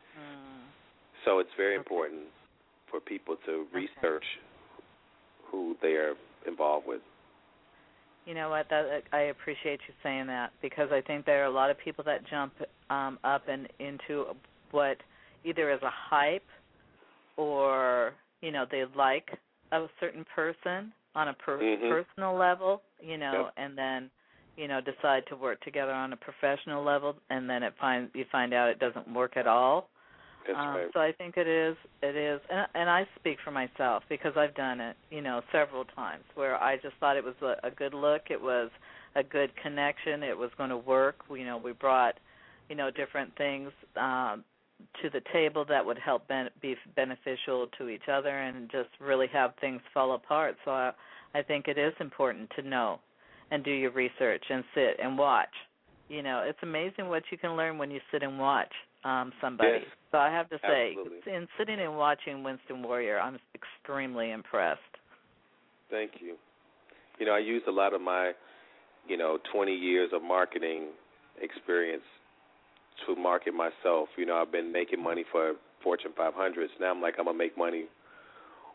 So it's very okay. important for people to okay. research who they are involved with. You know what? That, I appreciate you saying that because I think there are a lot of people that jump um, up and into what either is a hype or, you know, they like a certain person on a per- mm-hmm. personal level, you know, yep. and then, you know, decide to work together on a professional level, and then it find you find out it doesn't work at all. That's um, right. So I think it is, it is, and, and I speak for myself because I've done it, you know, several times where I just thought it was a, a good look, it was a good connection, it was going to work. You know, we brought, you know, different things um, to the table that would help ben- be beneficial to each other and just really have things fall apart. So I, I think it is important to know and do your research and sit and watch. You know, it's amazing what you can learn when you sit and watch um, somebody. Yes. So I have to say, Absolutely. in sitting and watching Winston Warrior, I'm extremely impressed. Thank you. You know, I used a lot of my, you know, twenty years of marketing experience to market myself. You know, I've been making money for Fortune five hundreds. Now I'm like, I'm going to make money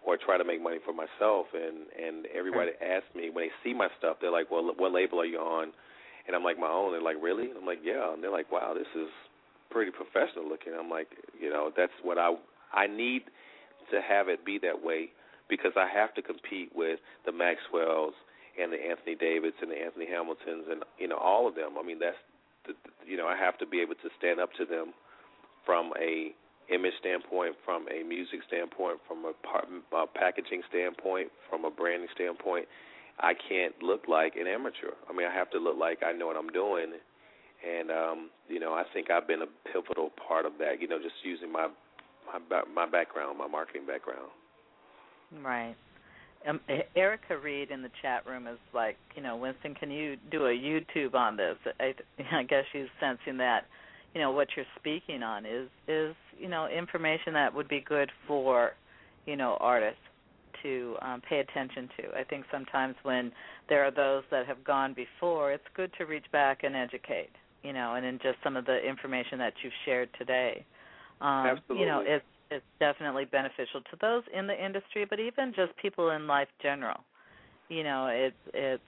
or try to make money for myself. And, and everybody asks me, when they see my stuff, they're like, well, what label are you on? And I'm like, my own. They're like, really? I'm like, yeah. And they're like, wow, this is pretty professional looking. I'm like, you know, that's what I I need to have it be that way, because I have to compete with the Maxwells and the Anthony Davids and the Anthony Hamiltons and, you know, all of them. I mean, that's, the, you know, I have to be able to stand up to them from a image standpoint, from a music standpoint, from a, part, a packaging standpoint, from a branding standpoint. I can't look like an amateur. I mean, I have to look like I know what I'm doing. And, um, you know, I think I've been a pivotal part of that, you know, just using my my, my background, my marketing background. Right. Um, Erica Reed in the chat room is like, you know, Winston, can you do a YouTube on this? I, I guess she's sensing that, you know, what you're speaking on is, is, you know, information that would be good for, you know, artists to um, pay attention to. I think sometimes when there are those that have gone before, it's good to reach back and educate, you know, and in just some of the information that you've shared today. Um, Absolutely. You know, it's, it's definitely beneficial to those in the industry, but even just people in life general. You know, it's, it's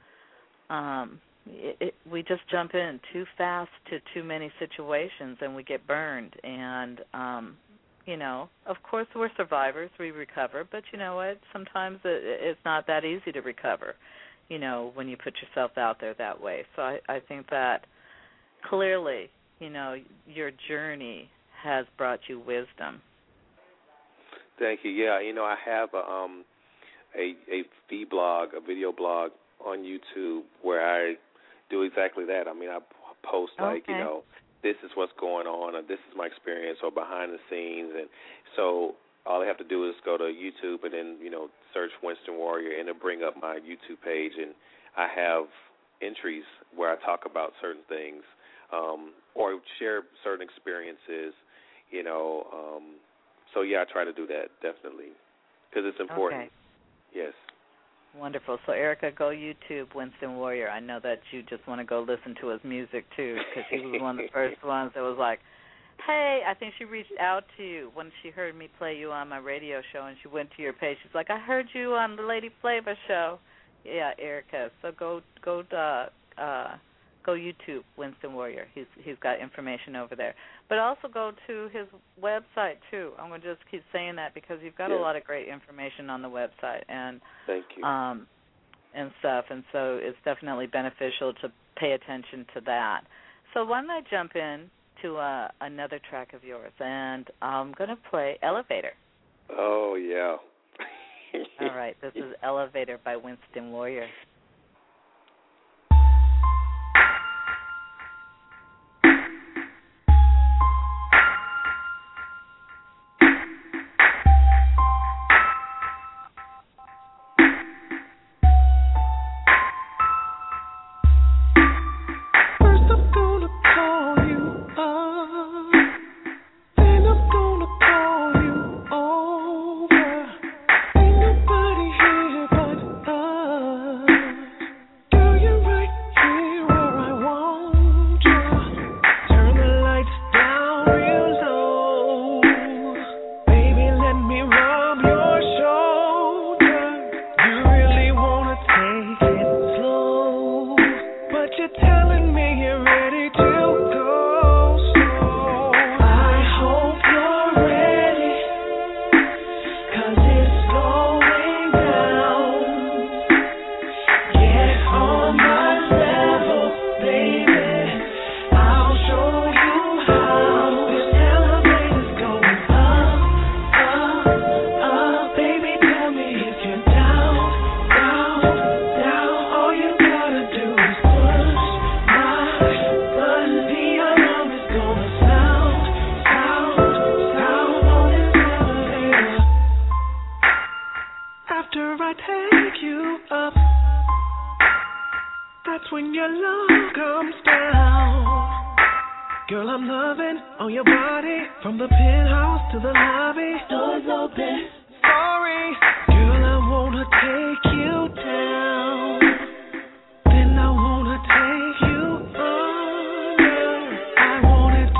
um, it, it, we just jump in too fast to too many situations and we get burned. And, um, you know, of course we're survivors, we recover, but you know what, sometimes it, it's not that easy to recover, you know, when you put yourself out there that way. So I, I think that clearly, you know, your journey has brought you wisdom. Thank you. Yeah, you know, I have a, um, a, a V-blog, a video blog on YouTube where I do exactly that. I mean, I post like, okay. you know, this is what's going on, or this is my experience, or behind the scenes. And so all I have to do is go to YouTube and then, you know, search Winston Warrior, and it'll bring up my YouTube page. And I have entries where I talk about certain things um, or share certain experiences, you know. Um, so, yeah, I try to do that, definitely, because it's important. Okay. Yes. Wonderful. So, Erica, go YouTube Winston Warrior. I know that you just want to go listen to his music, too, because he was one of the first ones that was like, hey, I think she reached out to you when she heard me play you on my radio show, and she went to your page. She's like, I heard you on the Lady Flavor show. Yeah, Erica. So go go uh, uh, go YouTube Winston Warrior. He's he's got information over there. But also go to his website too. I'm going to just keep saying that because you've got yeah. a lot of great information on the website and Thank you. um and stuff. And so it's definitely beneficial to pay attention to that. So why don't I jump in to uh, another track of yours, and I'm going to play Elevator. Oh yeah. All right, this is Elevator by Winston Warrior.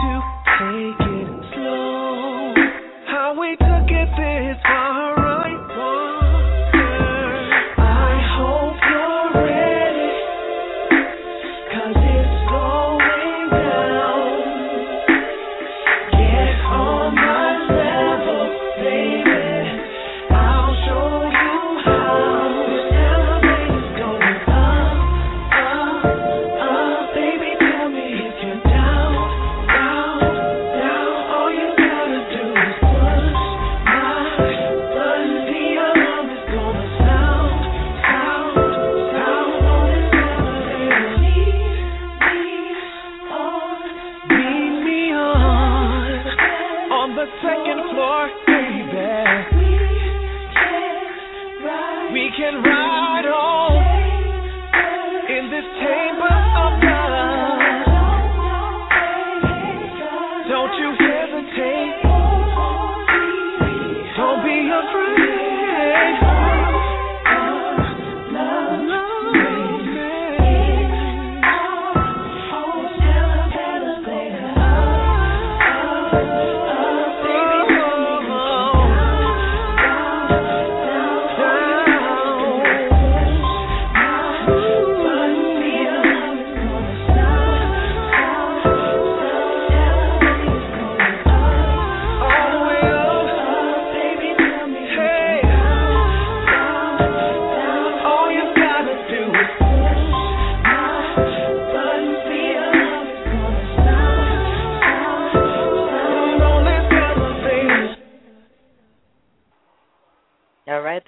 We took it this far, right?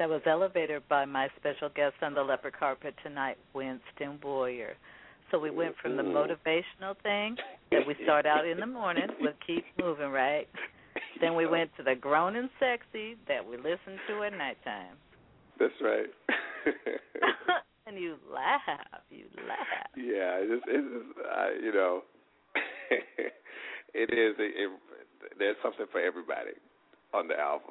That was Elevator by my special guest on the leopard carpet tonight, Winston Warrior. So we went from the motivational thing that we start out in the morning with Keep Moving, right? Then we went to the grown and sexy that we listen to at nighttime. That's right. And you laugh, you laugh. Yeah, it's, it's uh, you know, it is. It, it, there's something for everybody on the album.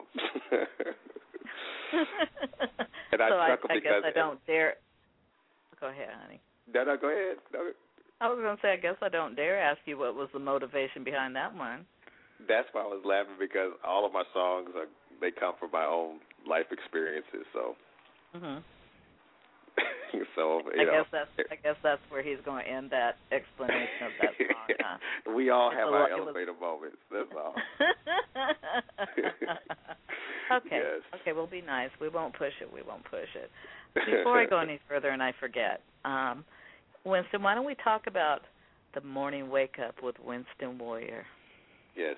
And I so I, chuckle I because guess I don't dare. Go ahead, honey. No, no, go ahead. No. I was going to say, I guess I don't dare ask you what was the motivation behind that one. That's why I was laughing, because all of my songs are they come from my own life experiences. So, mhm. so you I know, guess that's I guess that's where he's going to end that explanation of that song. Huh? We all it's have a, our was... elevator moments. That's all. Okay. Yes. Okay. We'll be nice. We won't push it. We won't push it. Before I go any further, and I forget, um, Winston, why don't we talk about the morning wake up with Winston Warrior? Yes.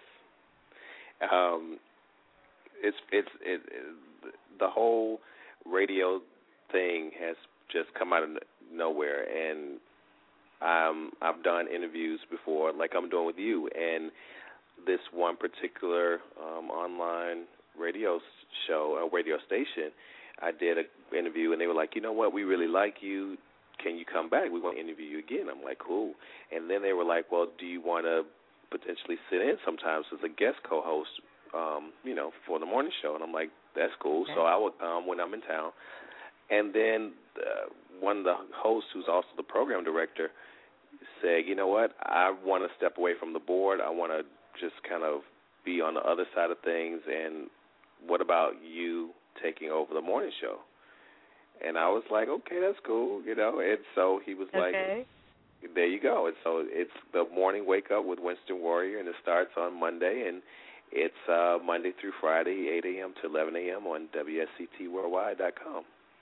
Um, it's it's it, it, the whole radio thing has just come out of nowhere, and um, I've done interviews before, like I'm doing with you, and this one particular um, online radio show, a radio station, I did an interview, and they were like, you know what, we really like you. Can you come back? We want to interview you again. I'm like, cool. And then they were like, well, do you want to potentially sit in sometimes as a guest co-host, um, you know, for the morning show? And I'm like, that's cool. Okay. So I would, um, when I'm in town. And then uh, one of the hosts, who's also the program director, said, you know what, I want to step away from the board. I want to just kind of be on the other side of things. And what about you taking over the morning show? And I was like, okay, that's cool, you know. And so he was okay. like, there you go. And so it's the morning wake up with Winston Warrior, and it starts on Monday, and it's uh, Monday through Friday, eight a.m. to eleven a.m. on W S C T worldwide dot com.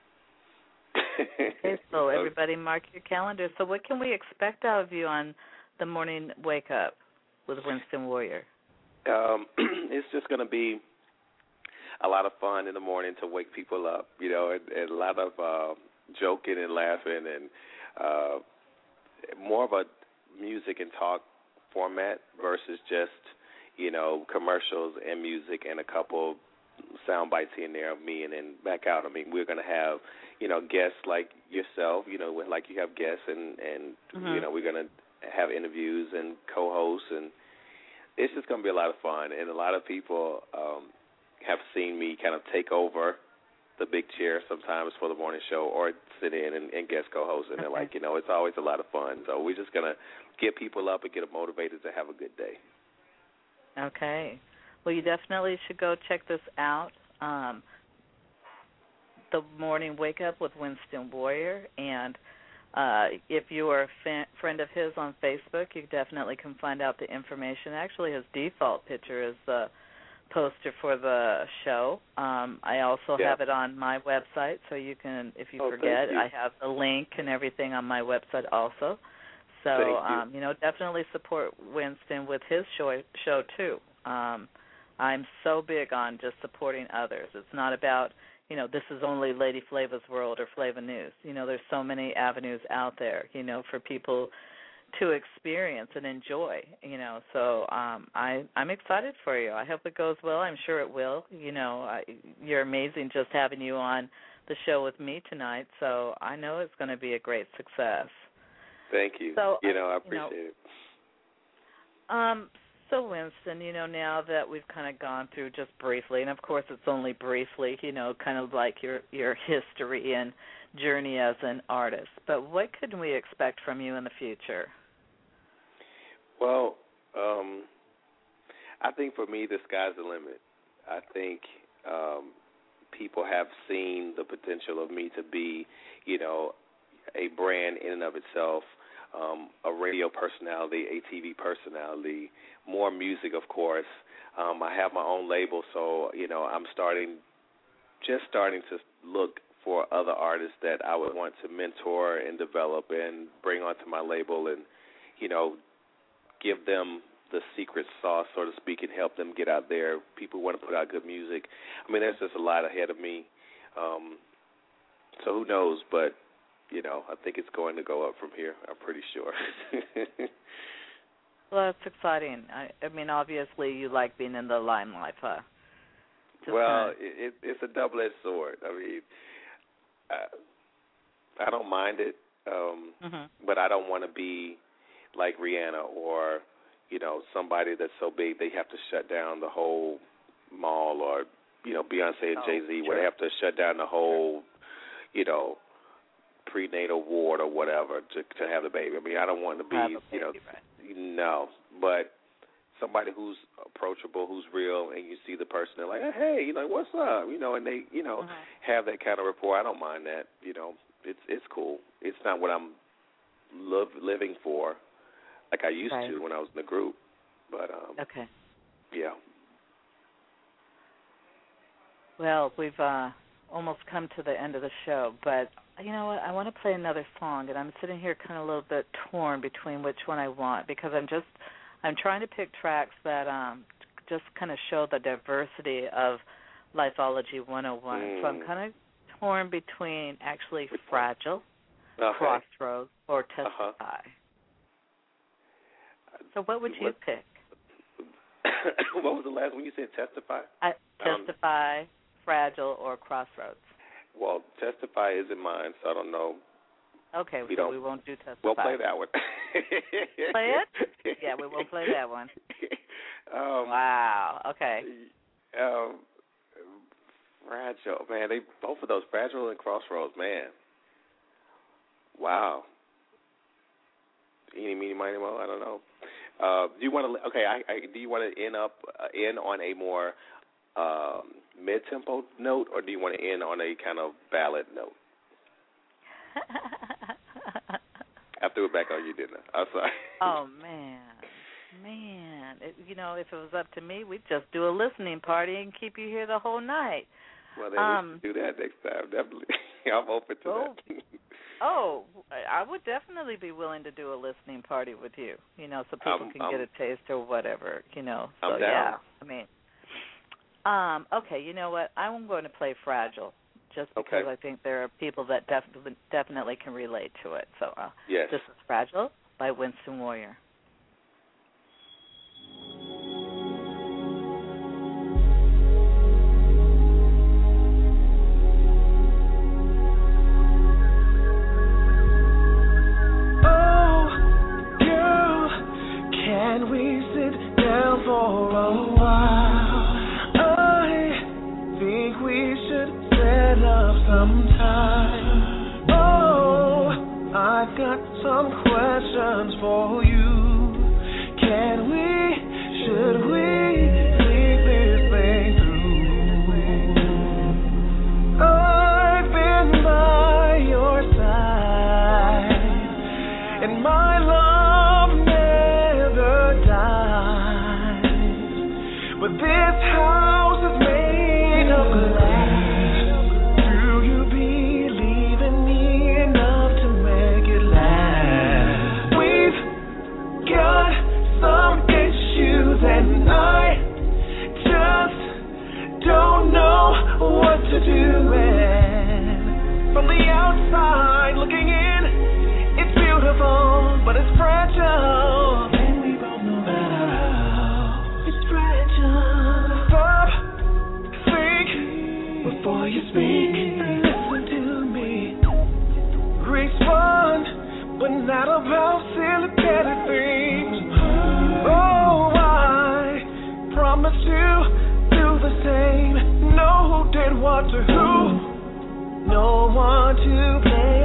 Okay, so everybody mark your calendar. So what can we expect out of you on the morning wake up with Winston Warrior? Um, it's just going to be a lot of fun in the morning to wake people up, you know, and, and a lot of uh, joking and laughing, and uh, more of a music and talk format versus just, you know, commercials and music and a couple sound bites here and there of me and then back out. I mean, we're going to have, you know, guests like yourself, you know, like you have guests, and, and mm-hmm. you know, we're going to have interviews and co-hosts, and it's just going to be a lot of fun. And a lot of people um, have seen me kind of take over the big chair sometimes for the morning show, or sit in and, and guest co-host, and okay. they're like, you know, it's always a lot of fun. So we're just going to get people up and get them motivated to have a good day. Okay. Well, you definitely should go check this out, um, The Morning Wake Up with Winston Warrior. And uh, if you are a fa- friend of his on Facebook, you definitely can find out the information. Actually, his default picture is the poster for the show. Um, I also yeah. have it on my website, so you can, if you oh, forget, you. I have the link and everything on my website also. So, you. Um, you know, definitely support Winston with his show, show too. Um, I'm so big on just supporting others. It's not about, you know, this is only Lady Flava's World or Flava News. You know, there's so many avenues out there, you know, for people to experience and enjoy, you know. So um, I, I'm excited for you. I hope it goes well. I'm sure it will. You know, I, you're amazing just having you on the show with me tonight. So I know it's going to be a great success. Thank you. So, you know, I appreciate you know, it. Um, so, Winston, you know, now that we've kind of gone through just briefly, and of course it's only briefly, you know, kind of like your, your history and journey as an artist, but what can we expect from you in the future? Well, um, I think for me the sky's the limit. I think um, people have seen the potential of me to be, you know, a brand in and of itself, um, a radio personality, a T V personality, more music, of course. Um, I have my own label, so, you know, I'm starting, just starting to look for other artists that I would want to mentor and develop and bring onto my label and, you know, give them the secret sauce, so to speak, and help them get out there. People want to put out good music. I mean, there's just a lot ahead of me. Um, so who knows? But you know, I think it's going to go up from here. I'm pretty sure. Well, that's exciting. I, I mean, obviously, you like being in the limelight, huh? Just well, kinda... it, it's a double-edged sword. I mean, I, I don't mind it, um, mm-hmm. but I don't want to be like Rihanna or, you know, somebody that's so big they have to shut down the whole mall, or, you know, Beyonce and oh, Jay-Z sure. where they have to shut down the whole, you know, prenatal ward or whatever to to have the baby. I mean, I don't want to be, baby, you know, right. no, but somebody who's approachable, who's real, and you see the person, they're like, hey, you know, what's up? You know, and they, you know, mm-hmm. have that kind of rapport. I don't mind that. You know, it's it's cool. It's not what I'm love, living for like I used right. to when I was in the group. But, um, okay. yeah. Well, we've uh, almost come to the end of the show, but you know what? I want to play another song, and I'm sitting here kind of a little bit torn between which one I want, because I'm just I'm trying to pick tracks that um, just kind of show the diversity of Lifeology one oh one. Mm. So I'm kind of torn between actually Which Fragile, okay. Crossroads, or Testify. Uh-huh. So what would you what, pick? What was the last one you said? Testify? I, testify, um, Fragile, or Crossroads? Well, Testify isn't mine, so I don't know. Okay, we so don't, we won't do Testify. We'll play that one. Play it? Yeah, we won't play that one. Um, wow, okay. Um, Fragile, man. They both of those, Fragile and Crossroads, man. Wow. Eeny, meeny, miny, mo, I don't know. Uh, do you want to? Okay, I, I, do you want to end up uh, end on a more um, mid-tempo note, or do you want to end on a kind of ballad note? I threw it back on you, didn't I? I'm sorry. Oh man, man! It, you know, if it was up to me, we'd just do a listening party and keep you here the whole night. Well, then um, we should do that next time. Definitely, I'm open to oh, that. Oh, I would definitely be willing to do a listening party with you, you know, so people I'm, can I'm, get a taste or whatever, you know. So, I'm down. yeah, I mean, um, okay, you know what? I'm going to play Fragile just because okay. I think there are people that def- definitely can relate to it. So uh, yes. This is Fragile by Winston Warrior. For a while, I think we should set up some time. Oh, I've got some questions for you. Can we, should we think this thing through? I've been by your side, and my love never dies. But this house is made of glass. Do you believe in me enough to make it last? We've got some issues and I just don't know what to do. And from the outside looking in, it's beautiful, but it's fragile. And we both know that. Before you speak, listen to me. Respond, but not about silly petty things. Oh, I promise you do the same. Know who did what to who. No one to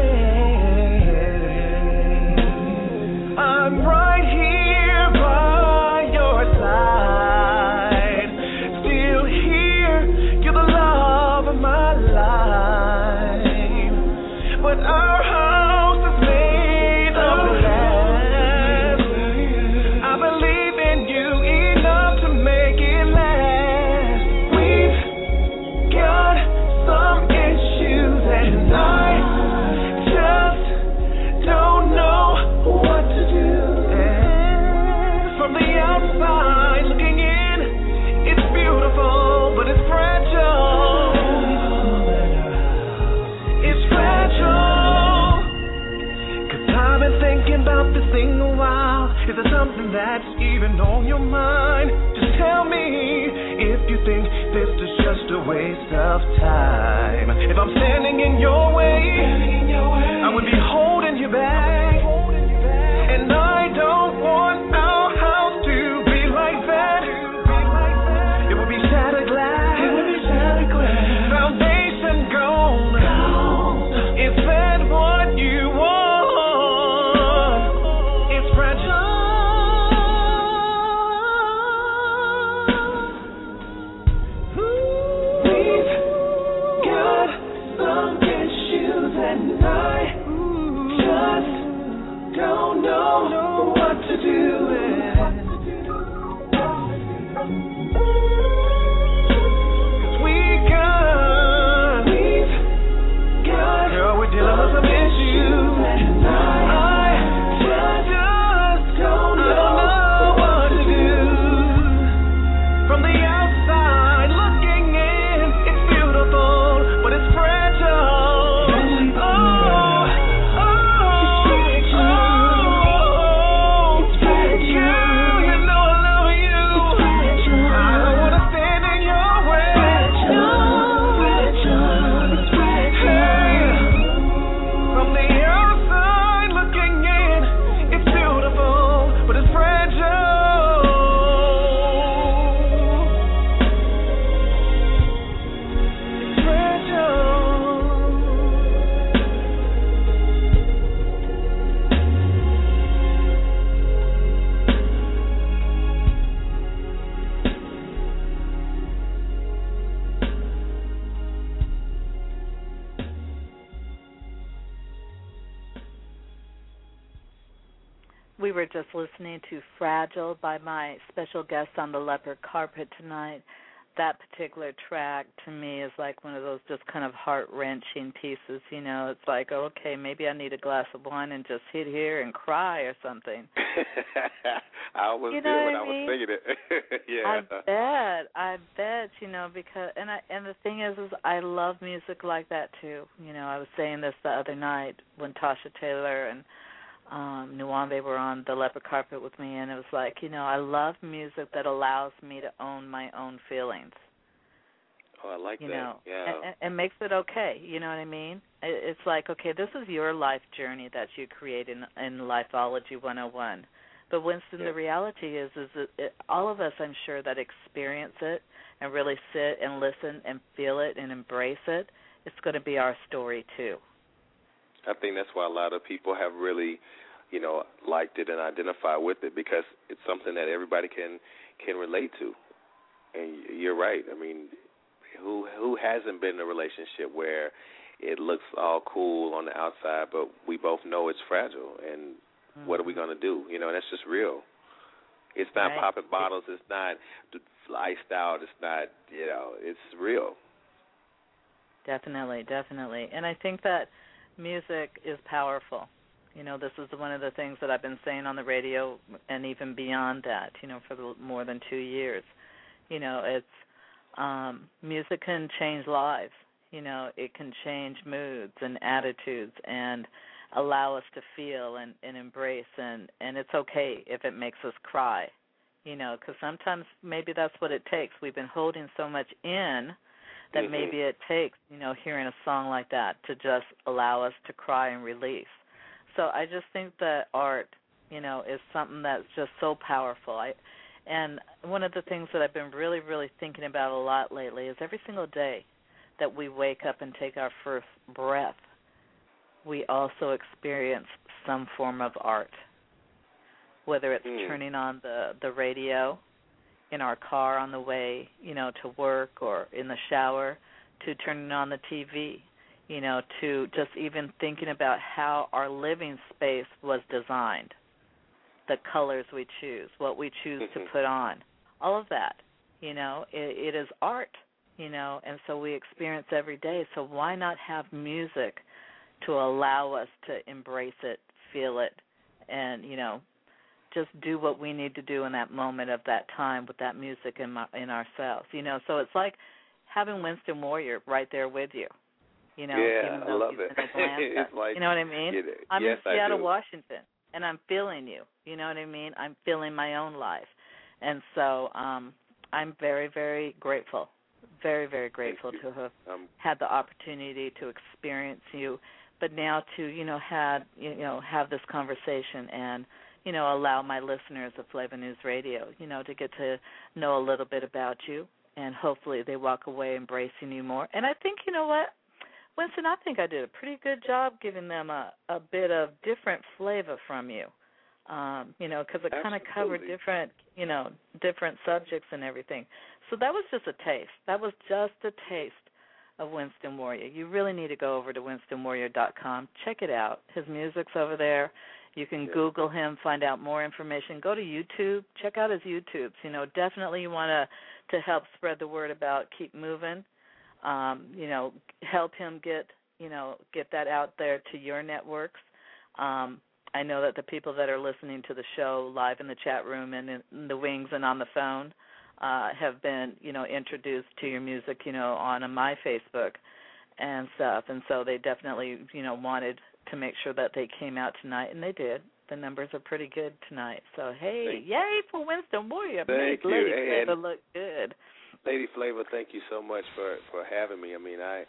blame. I'm right here by your side. Still here, you're the love of my life. But our house is made of glass. I believe in you enough to make it last. We've got some issues and I Is there something that's even on your mind? Just tell me if you think this is just a waste of time. If I'm standing in your way, I would be holding you back. And I don't want our house to be like that. It would be shattered glass. It would be shattered glass. Foundation gone. Is that what you want? It's fragile. We've got some issues and I just don't know what to do. Cause we got, we've got, girl, we're dealing with some issues. And I, I just don't know what to do. From the outside looking in, it's beautiful, but it's fragile. Oh, oh. We were just listening to Fragile by my special guest on the Leopard Carpet tonight. That particular track to me is like one of those just kind of heart-wrenching pieces, you know. It's like, oh, okay, maybe I need a glass of wine and just sit here and cry or something. I was you know there when I, I mean? was singing it. Yeah. I bet, I bet, you know, because and I and the thing is, is I love music like that too. You know, I was saying this the other night when Tasha Taylor and um, Nwambe were on the Leopard Carpet with me, and it was like, you know, I love music that allows me to own my own feelings. Oh, I like you that. know, yeah. and, and makes it okay. You know what I mean? It's like, okay, this is your life journey that you create in, in Lifeology one oh one. But Winston, yeah. the reality is, is that it, all of us, I'm sure, that experience it and really sit and listen and feel it and embrace it, it's going to be our story too. I think that's why a lot of people have really, you know, liked it and identified with it, because it's something that everybody can can relate to. And you're right. I mean, who who hasn't been in a relationship where it looks all cool on the outside, but we both know it's fragile, and mm-hmm. what are we going to do? You know, and that's just real. It's not right. popping bottles. It's not iced out. It's not, you know, it's real. Definitely, definitely. And I think that music is powerful. You know, this is one of the things that I've been saying on the radio and even beyond that, you know, for the, more than two years. You know, it's um, music can change lives. You know, it can change moods and attitudes and allow us to feel and, and embrace, and, and it's okay if it makes us cry, you know, because sometimes maybe that's what it takes. We've been holding so much in that mm-hmm. maybe it takes, you know, hearing a song like that to just allow us to cry and release. So I just think that art, you know, is something that's just so powerful. I, and one of the things that I've been really, really thinking about a lot lately is every single day that we wake up and take our first breath, we also experience some form of art, whether it's mm. turning on the, the radio in our car on the way, you know, to work or in the shower, to turning on the T V, you know, to just even thinking about how our living space was designed, the colors we choose, what we choose mm-hmm. to put on, all of that, you know, it, it is art, you know, and so we experience every day. So why not have music to allow us to embrace it, feel it, and, you know, just do what we need to do in that moment of that time with that music in, my, in ourselves, you know. So it's like having Winston Warrior right there with you, you know. Yeah, I love it. It's like, you know what I mean? You know, I'm yes, in Seattle, I do. Washington, and I'm feeling you, You know what I mean? I'm filling my own life. And so um, I'm very, very grateful, very, very grateful to have um, had the opportunity to experience you, but now to, you know, had, you know, have this conversation and, you know, allow my listeners of Flavor News Radio, you know, to get to know a little bit about you, and hopefully they walk away embracing you more. And I think, you know what, Winston, I think I did a pretty good job giving them a, a bit of different flavor from you. Um, you know, because it kind of covered different, you know, different subjects and everything. So that was just a taste. That was just a taste of Winston Warrior. You really need to go over to winston warrior dot com. Check it out. His music's over there. You can yeah. Google him, find out more information. Go to YouTube. Check out his YouTubes. You know, definitely you want to to help spread the word about Keep Moving. Um, you know, help him get, you know, get that out there to your networks. Um, I know that the people that are listening to the show live in the chat room and in the wings and on the phone uh, have been, you know, introduced to your music, you know, on my Facebook and stuff. And so they definitely, you know, wanted to make sure that they came out tonight, and they did. The numbers are pretty good tonight. So, hey, thank yay for Winston Warrior. Thank you. Lady hey, Flavor look good. Lady Flavor, thank you so much for, for having me. I mean, I,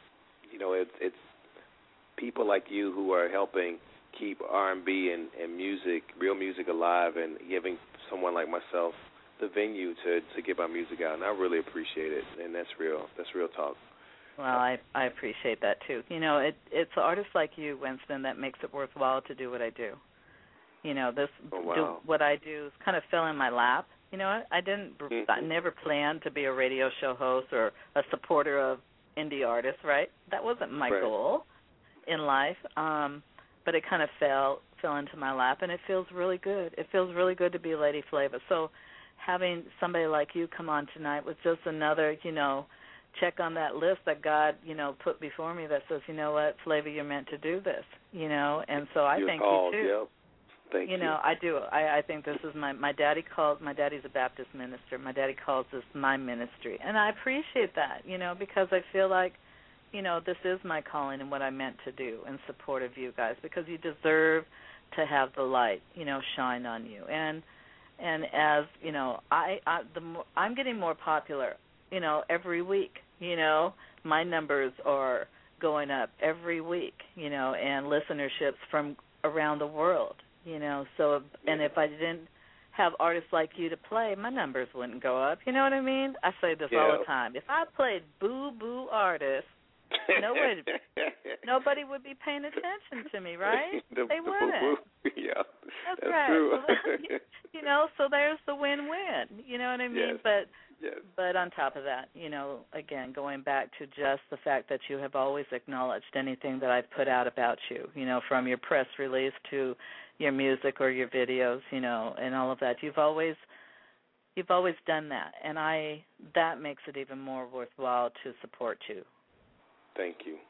you know, it's, it's people like you who are helping keep R and B and, and music, real music alive, and giving someone like myself the venue to, to get my music out, and I really appreciate it, and that's real. That's real talk. Well, I I appreciate that, too. You know, it it's artists like you, Winston, that makes it worthwhile to do what I do. You know, this oh, wow. do, what I do is kind of fell in my lap. You know, I didn't, mm-hmm. I never planned to be a radio show host or a supporter of indie artists, right? That wasn't my right. goal in life. Um But it kind of fell fell into my lap, and it feels really good. It feels really good to be Lady Flavor. So having somebody like you come on tonight was just another, you know, check on that list that God, you know, put before me that says, you know what, Flavor, you're meant to do this, you know. And so I you're thank called, you, too. Yep. Thank you. You know, I do. I, I think this is my, my daddy calls, my daddy's a Baptist minister. My daddy calls this my ministry. And I appreciate that, you know, because I feel like, you know, this is my calling and what I meant to do in support of you guys, because you deserve to have the light, you know, shine on you. And and as, you know, I, I the more, I'm getting more popular, you know, every week. You know, my numbers are going up every week, you know, and listenerships from around the world, you know. So, and if I didn't have artists like you to play, my numbers wouldn't go up. You know what I mean? I say this yeah. all the time. If I played boo-boo artists, Nobody, nobody would be paying attention to me, right? the, they the wouldn't. Yeah, that's, that's right. true. So, you know, so there's the win-win. You know what I mean? Yes. But yes. but on top of that, you know, again, going back to just the fact that you have always acknowledged anything that I've put out about you. You know, from your press release to your music or your videos, you know, and all of that. You've always you've always done that, and I that makes it even more worthwhile to support you. Thank you.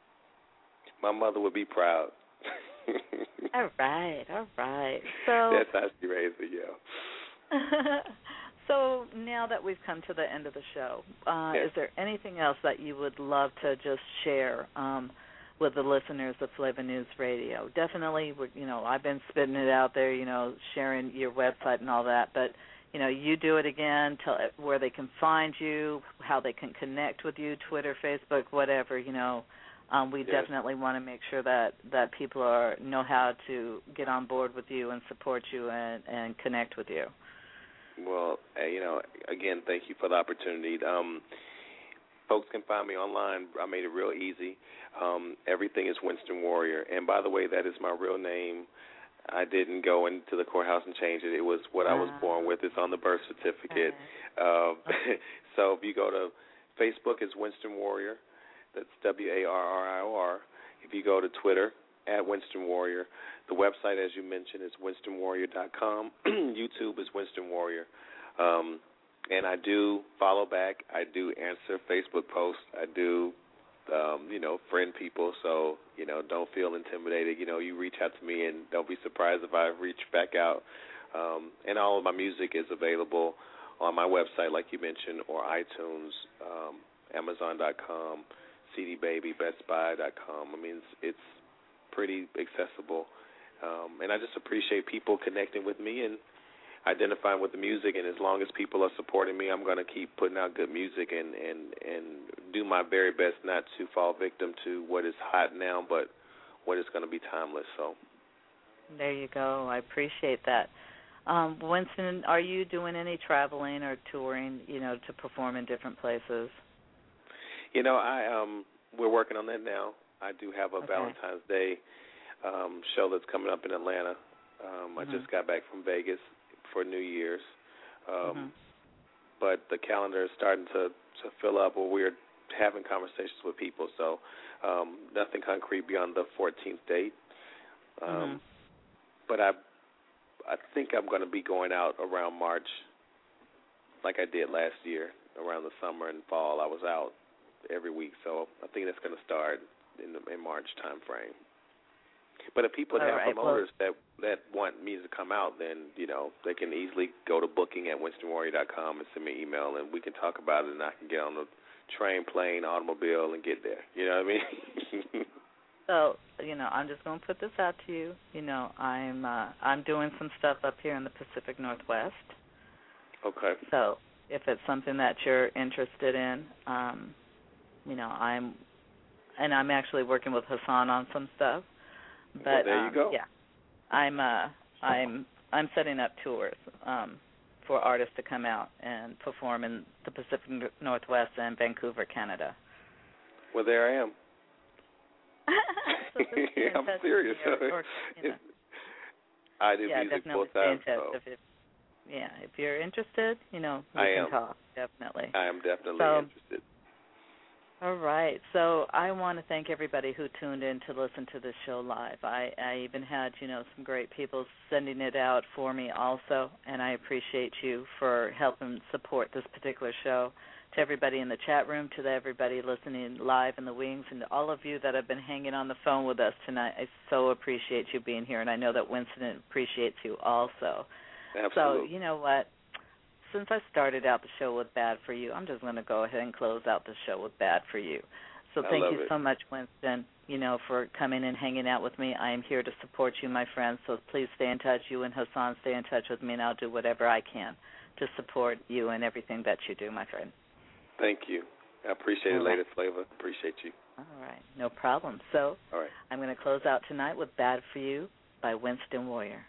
My mother would be proud. all right, all right. So that's how she raised me, yeah. So now that we've come to the end of the show, uh, yes. is there anything else that you would love to just share um, with the listeners of Flavor News Radio? Definitely, you know, I've been spitting it out there, you know, sharing your website and all that, but you know, you do it again, tell where they can find you, how they can connect with you, Twitter, Facebook, whatever, you know. Um, we yes. definitely want to make sure that, that people are know how to get on board with you and support you and, and connect with you. Well, you know, again, thank you for the opportunity. Um, folks can find me online. I made it real easy. Um, everything is Winston Warrior. And by the way, that is my real name. I didn't go into the courthouse and change it. It was what uh, I was born with. It's on the birth certificate. Okay. Um, okay. So if you go to Facebook, it's Winston Warrior. That's W A R R I O R. If you go to Twitter, at Winston Warrior. The website, as you mentioned, is winston warrior dot com. YouTube is Winston Warrior. Um, and I do follow back. I do answer Facebook posts. I do Um, you know, friend people, so, you know, don't feel intimidated. You know, you reach out to me, and don't be surprised if I reach back out. Um, and all of my music is available on my website, like you mentioned, or iTunes, um, Amazon dot com, C D Baby, Best Buy dot com. I mean, it's, it's pretty accessible. Um, and I just appreciate people connecting with me and identifying with the music. And as long as people are supporting me, I'm going to keep putting out good music and, and, and do my very best not to fall victim to what is hot now, but what is going to be timeless. So there you go. I appreciate that. Um, Winston, are you doing any traveling or touring, you know, to perform in different places? You know, I um, we're working on that now. I do have a Okay. Valentine's Day um, show that's coming up in Atlanta. Um, mm-hmm. I just got back from Vegas for New Year's. Um, mm-hmm. But the calendar is starting to, to fill up, or we're having conversations with people. So um, nothing concrete beyond the fourteenth date. Um, mm-hmm. But I I think I'm going to be going out around March, like I did last year, around the summer and fall. I was out every week, so I think that's going to start in the in March time frame. But if people All have right, promoters well, that that want me to come out, then you know they can easily go to booking at winston warrior dot com and send me an email, and we can talk about it, and I can get on the train, plane, automobile, and get there. You know what I mean? So, you know, I'm just going to put this out to you. You know, I'm uh, I'm doing some stuff up here in the Pacific Northwest. Okay. So, if it's something that you're interested in, um, you know, I'm, and I'm actually working with Hassan on some stuff. But well, there you um, go. yeah, I'm uh, I'm I'm setting up tours um, for artists to come out and perform in the Pacific Northwest and Vancouver, Canada. Well, there I am. So I'm serious. Or, or, you know. I do yeah, music definitely full time. So. If it, yeah, if you're interested, you know, we I can am. talk, definitely. I am definitely so, interested. All right. So I want to thank everybody who tuned in to listen to this show live. I, I even had, you know, some great people sending it out for me also, and I appreciate you for helping support this particular show. To everybody in the chat room, to everybody listening live in the wings, and to all of you that have been hanging on the phone with us tonight, I so appreciate you being here, and I know that Winston appreciates you also. Absolutely. So, you know what? Since I started out the show with Bad For You, I'm just going to go ahead and close out the show with Bad For You. So I thank love you it. so much, Winston, you know, for coming and hanging out with me. I am here to support you, my friends, so please stay in touch. You and Hassan stay in touch with me, and I'll do whatever I can to support you and everything that you do, my friend. Thank you. I appreciate All it, right. Lady Flavor. Appreciate you. All right. No problem. So All right. I'm going to close out tonight with Bad For You by Winston Warrior.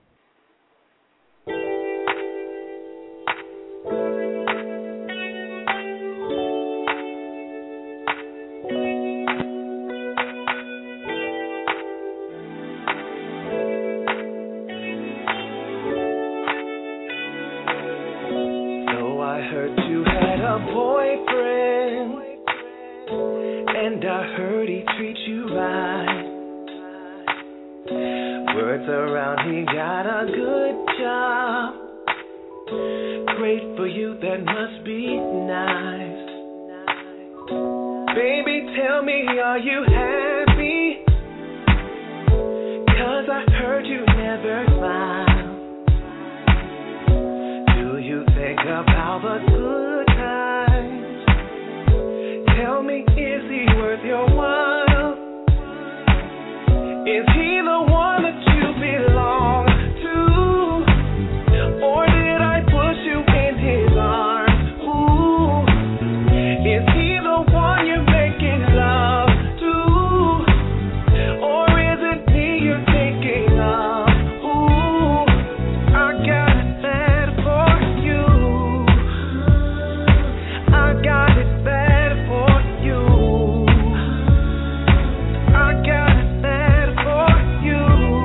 Boyfriend, and I heard he treats you right. Words around, he got a good job. Great for you, that must be nice. Baby, tell me, are you happy? 'Cause I heard you never smile. Do you think about the good times? Tell me, is he worth your while? Is he the one that you belong to? Or did I push you in his arms? Ooh, is he the one you're making love to? Or is it me you're thinking of? Ooh, I got it bad for you. I got it bad for you. I got it bad for you.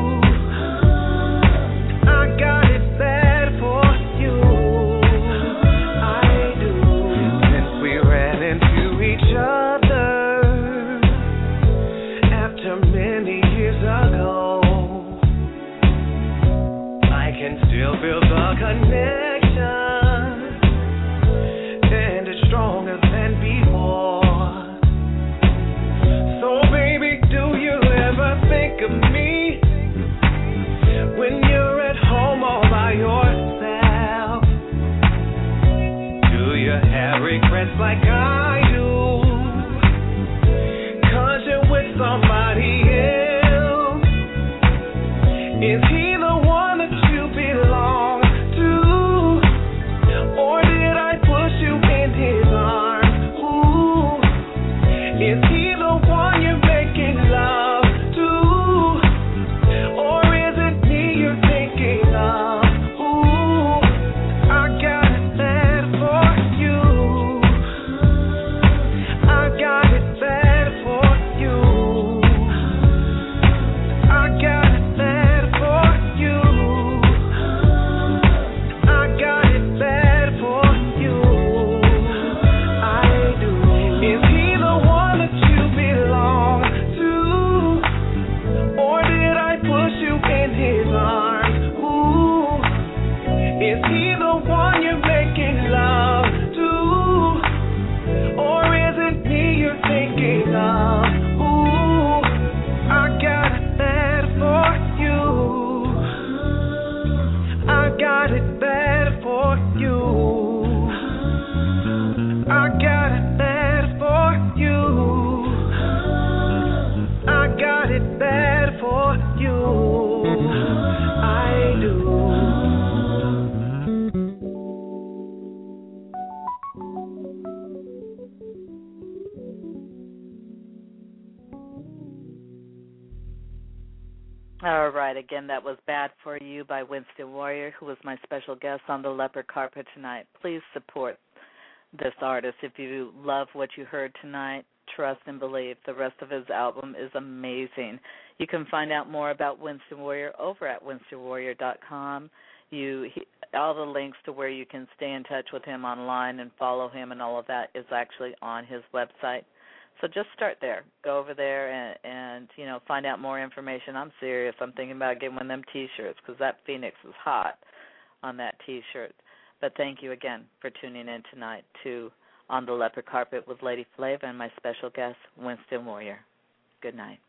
I got it bad for you. I do. Since we ran into each other after many years ago, I can still feel the connection, and it's stronger than before. So baby, do you ever think of me when you're at home all by yourself? Do you have regrets like I do? 'Cause you're with somebody else, got it bad for you. I got it bad for you. I got it bad for you. I do. All right, again, that was Bad For You by Winston Warrior, who was my special guest on the Leopard Carpet tonight. Please support this artist. If you love what you heard tonight, trust and believe. The rest of his album is amazing. You can find out more about Winston Warrior over at winston warrior dot com. You, he, all the links to where you can stay in touch with him online and follow him and all of that is actually on his website. So just start there. Go over there and, and, you know, find out more information. I'm serious. I'm thinking about getting one of them T-shirts because that Phoenix is hot on that T-shirt. But thank you again for tuning in tonight to On the Leopard Carpet with Lady Flava and my special guest, Winston Warrior. Good night.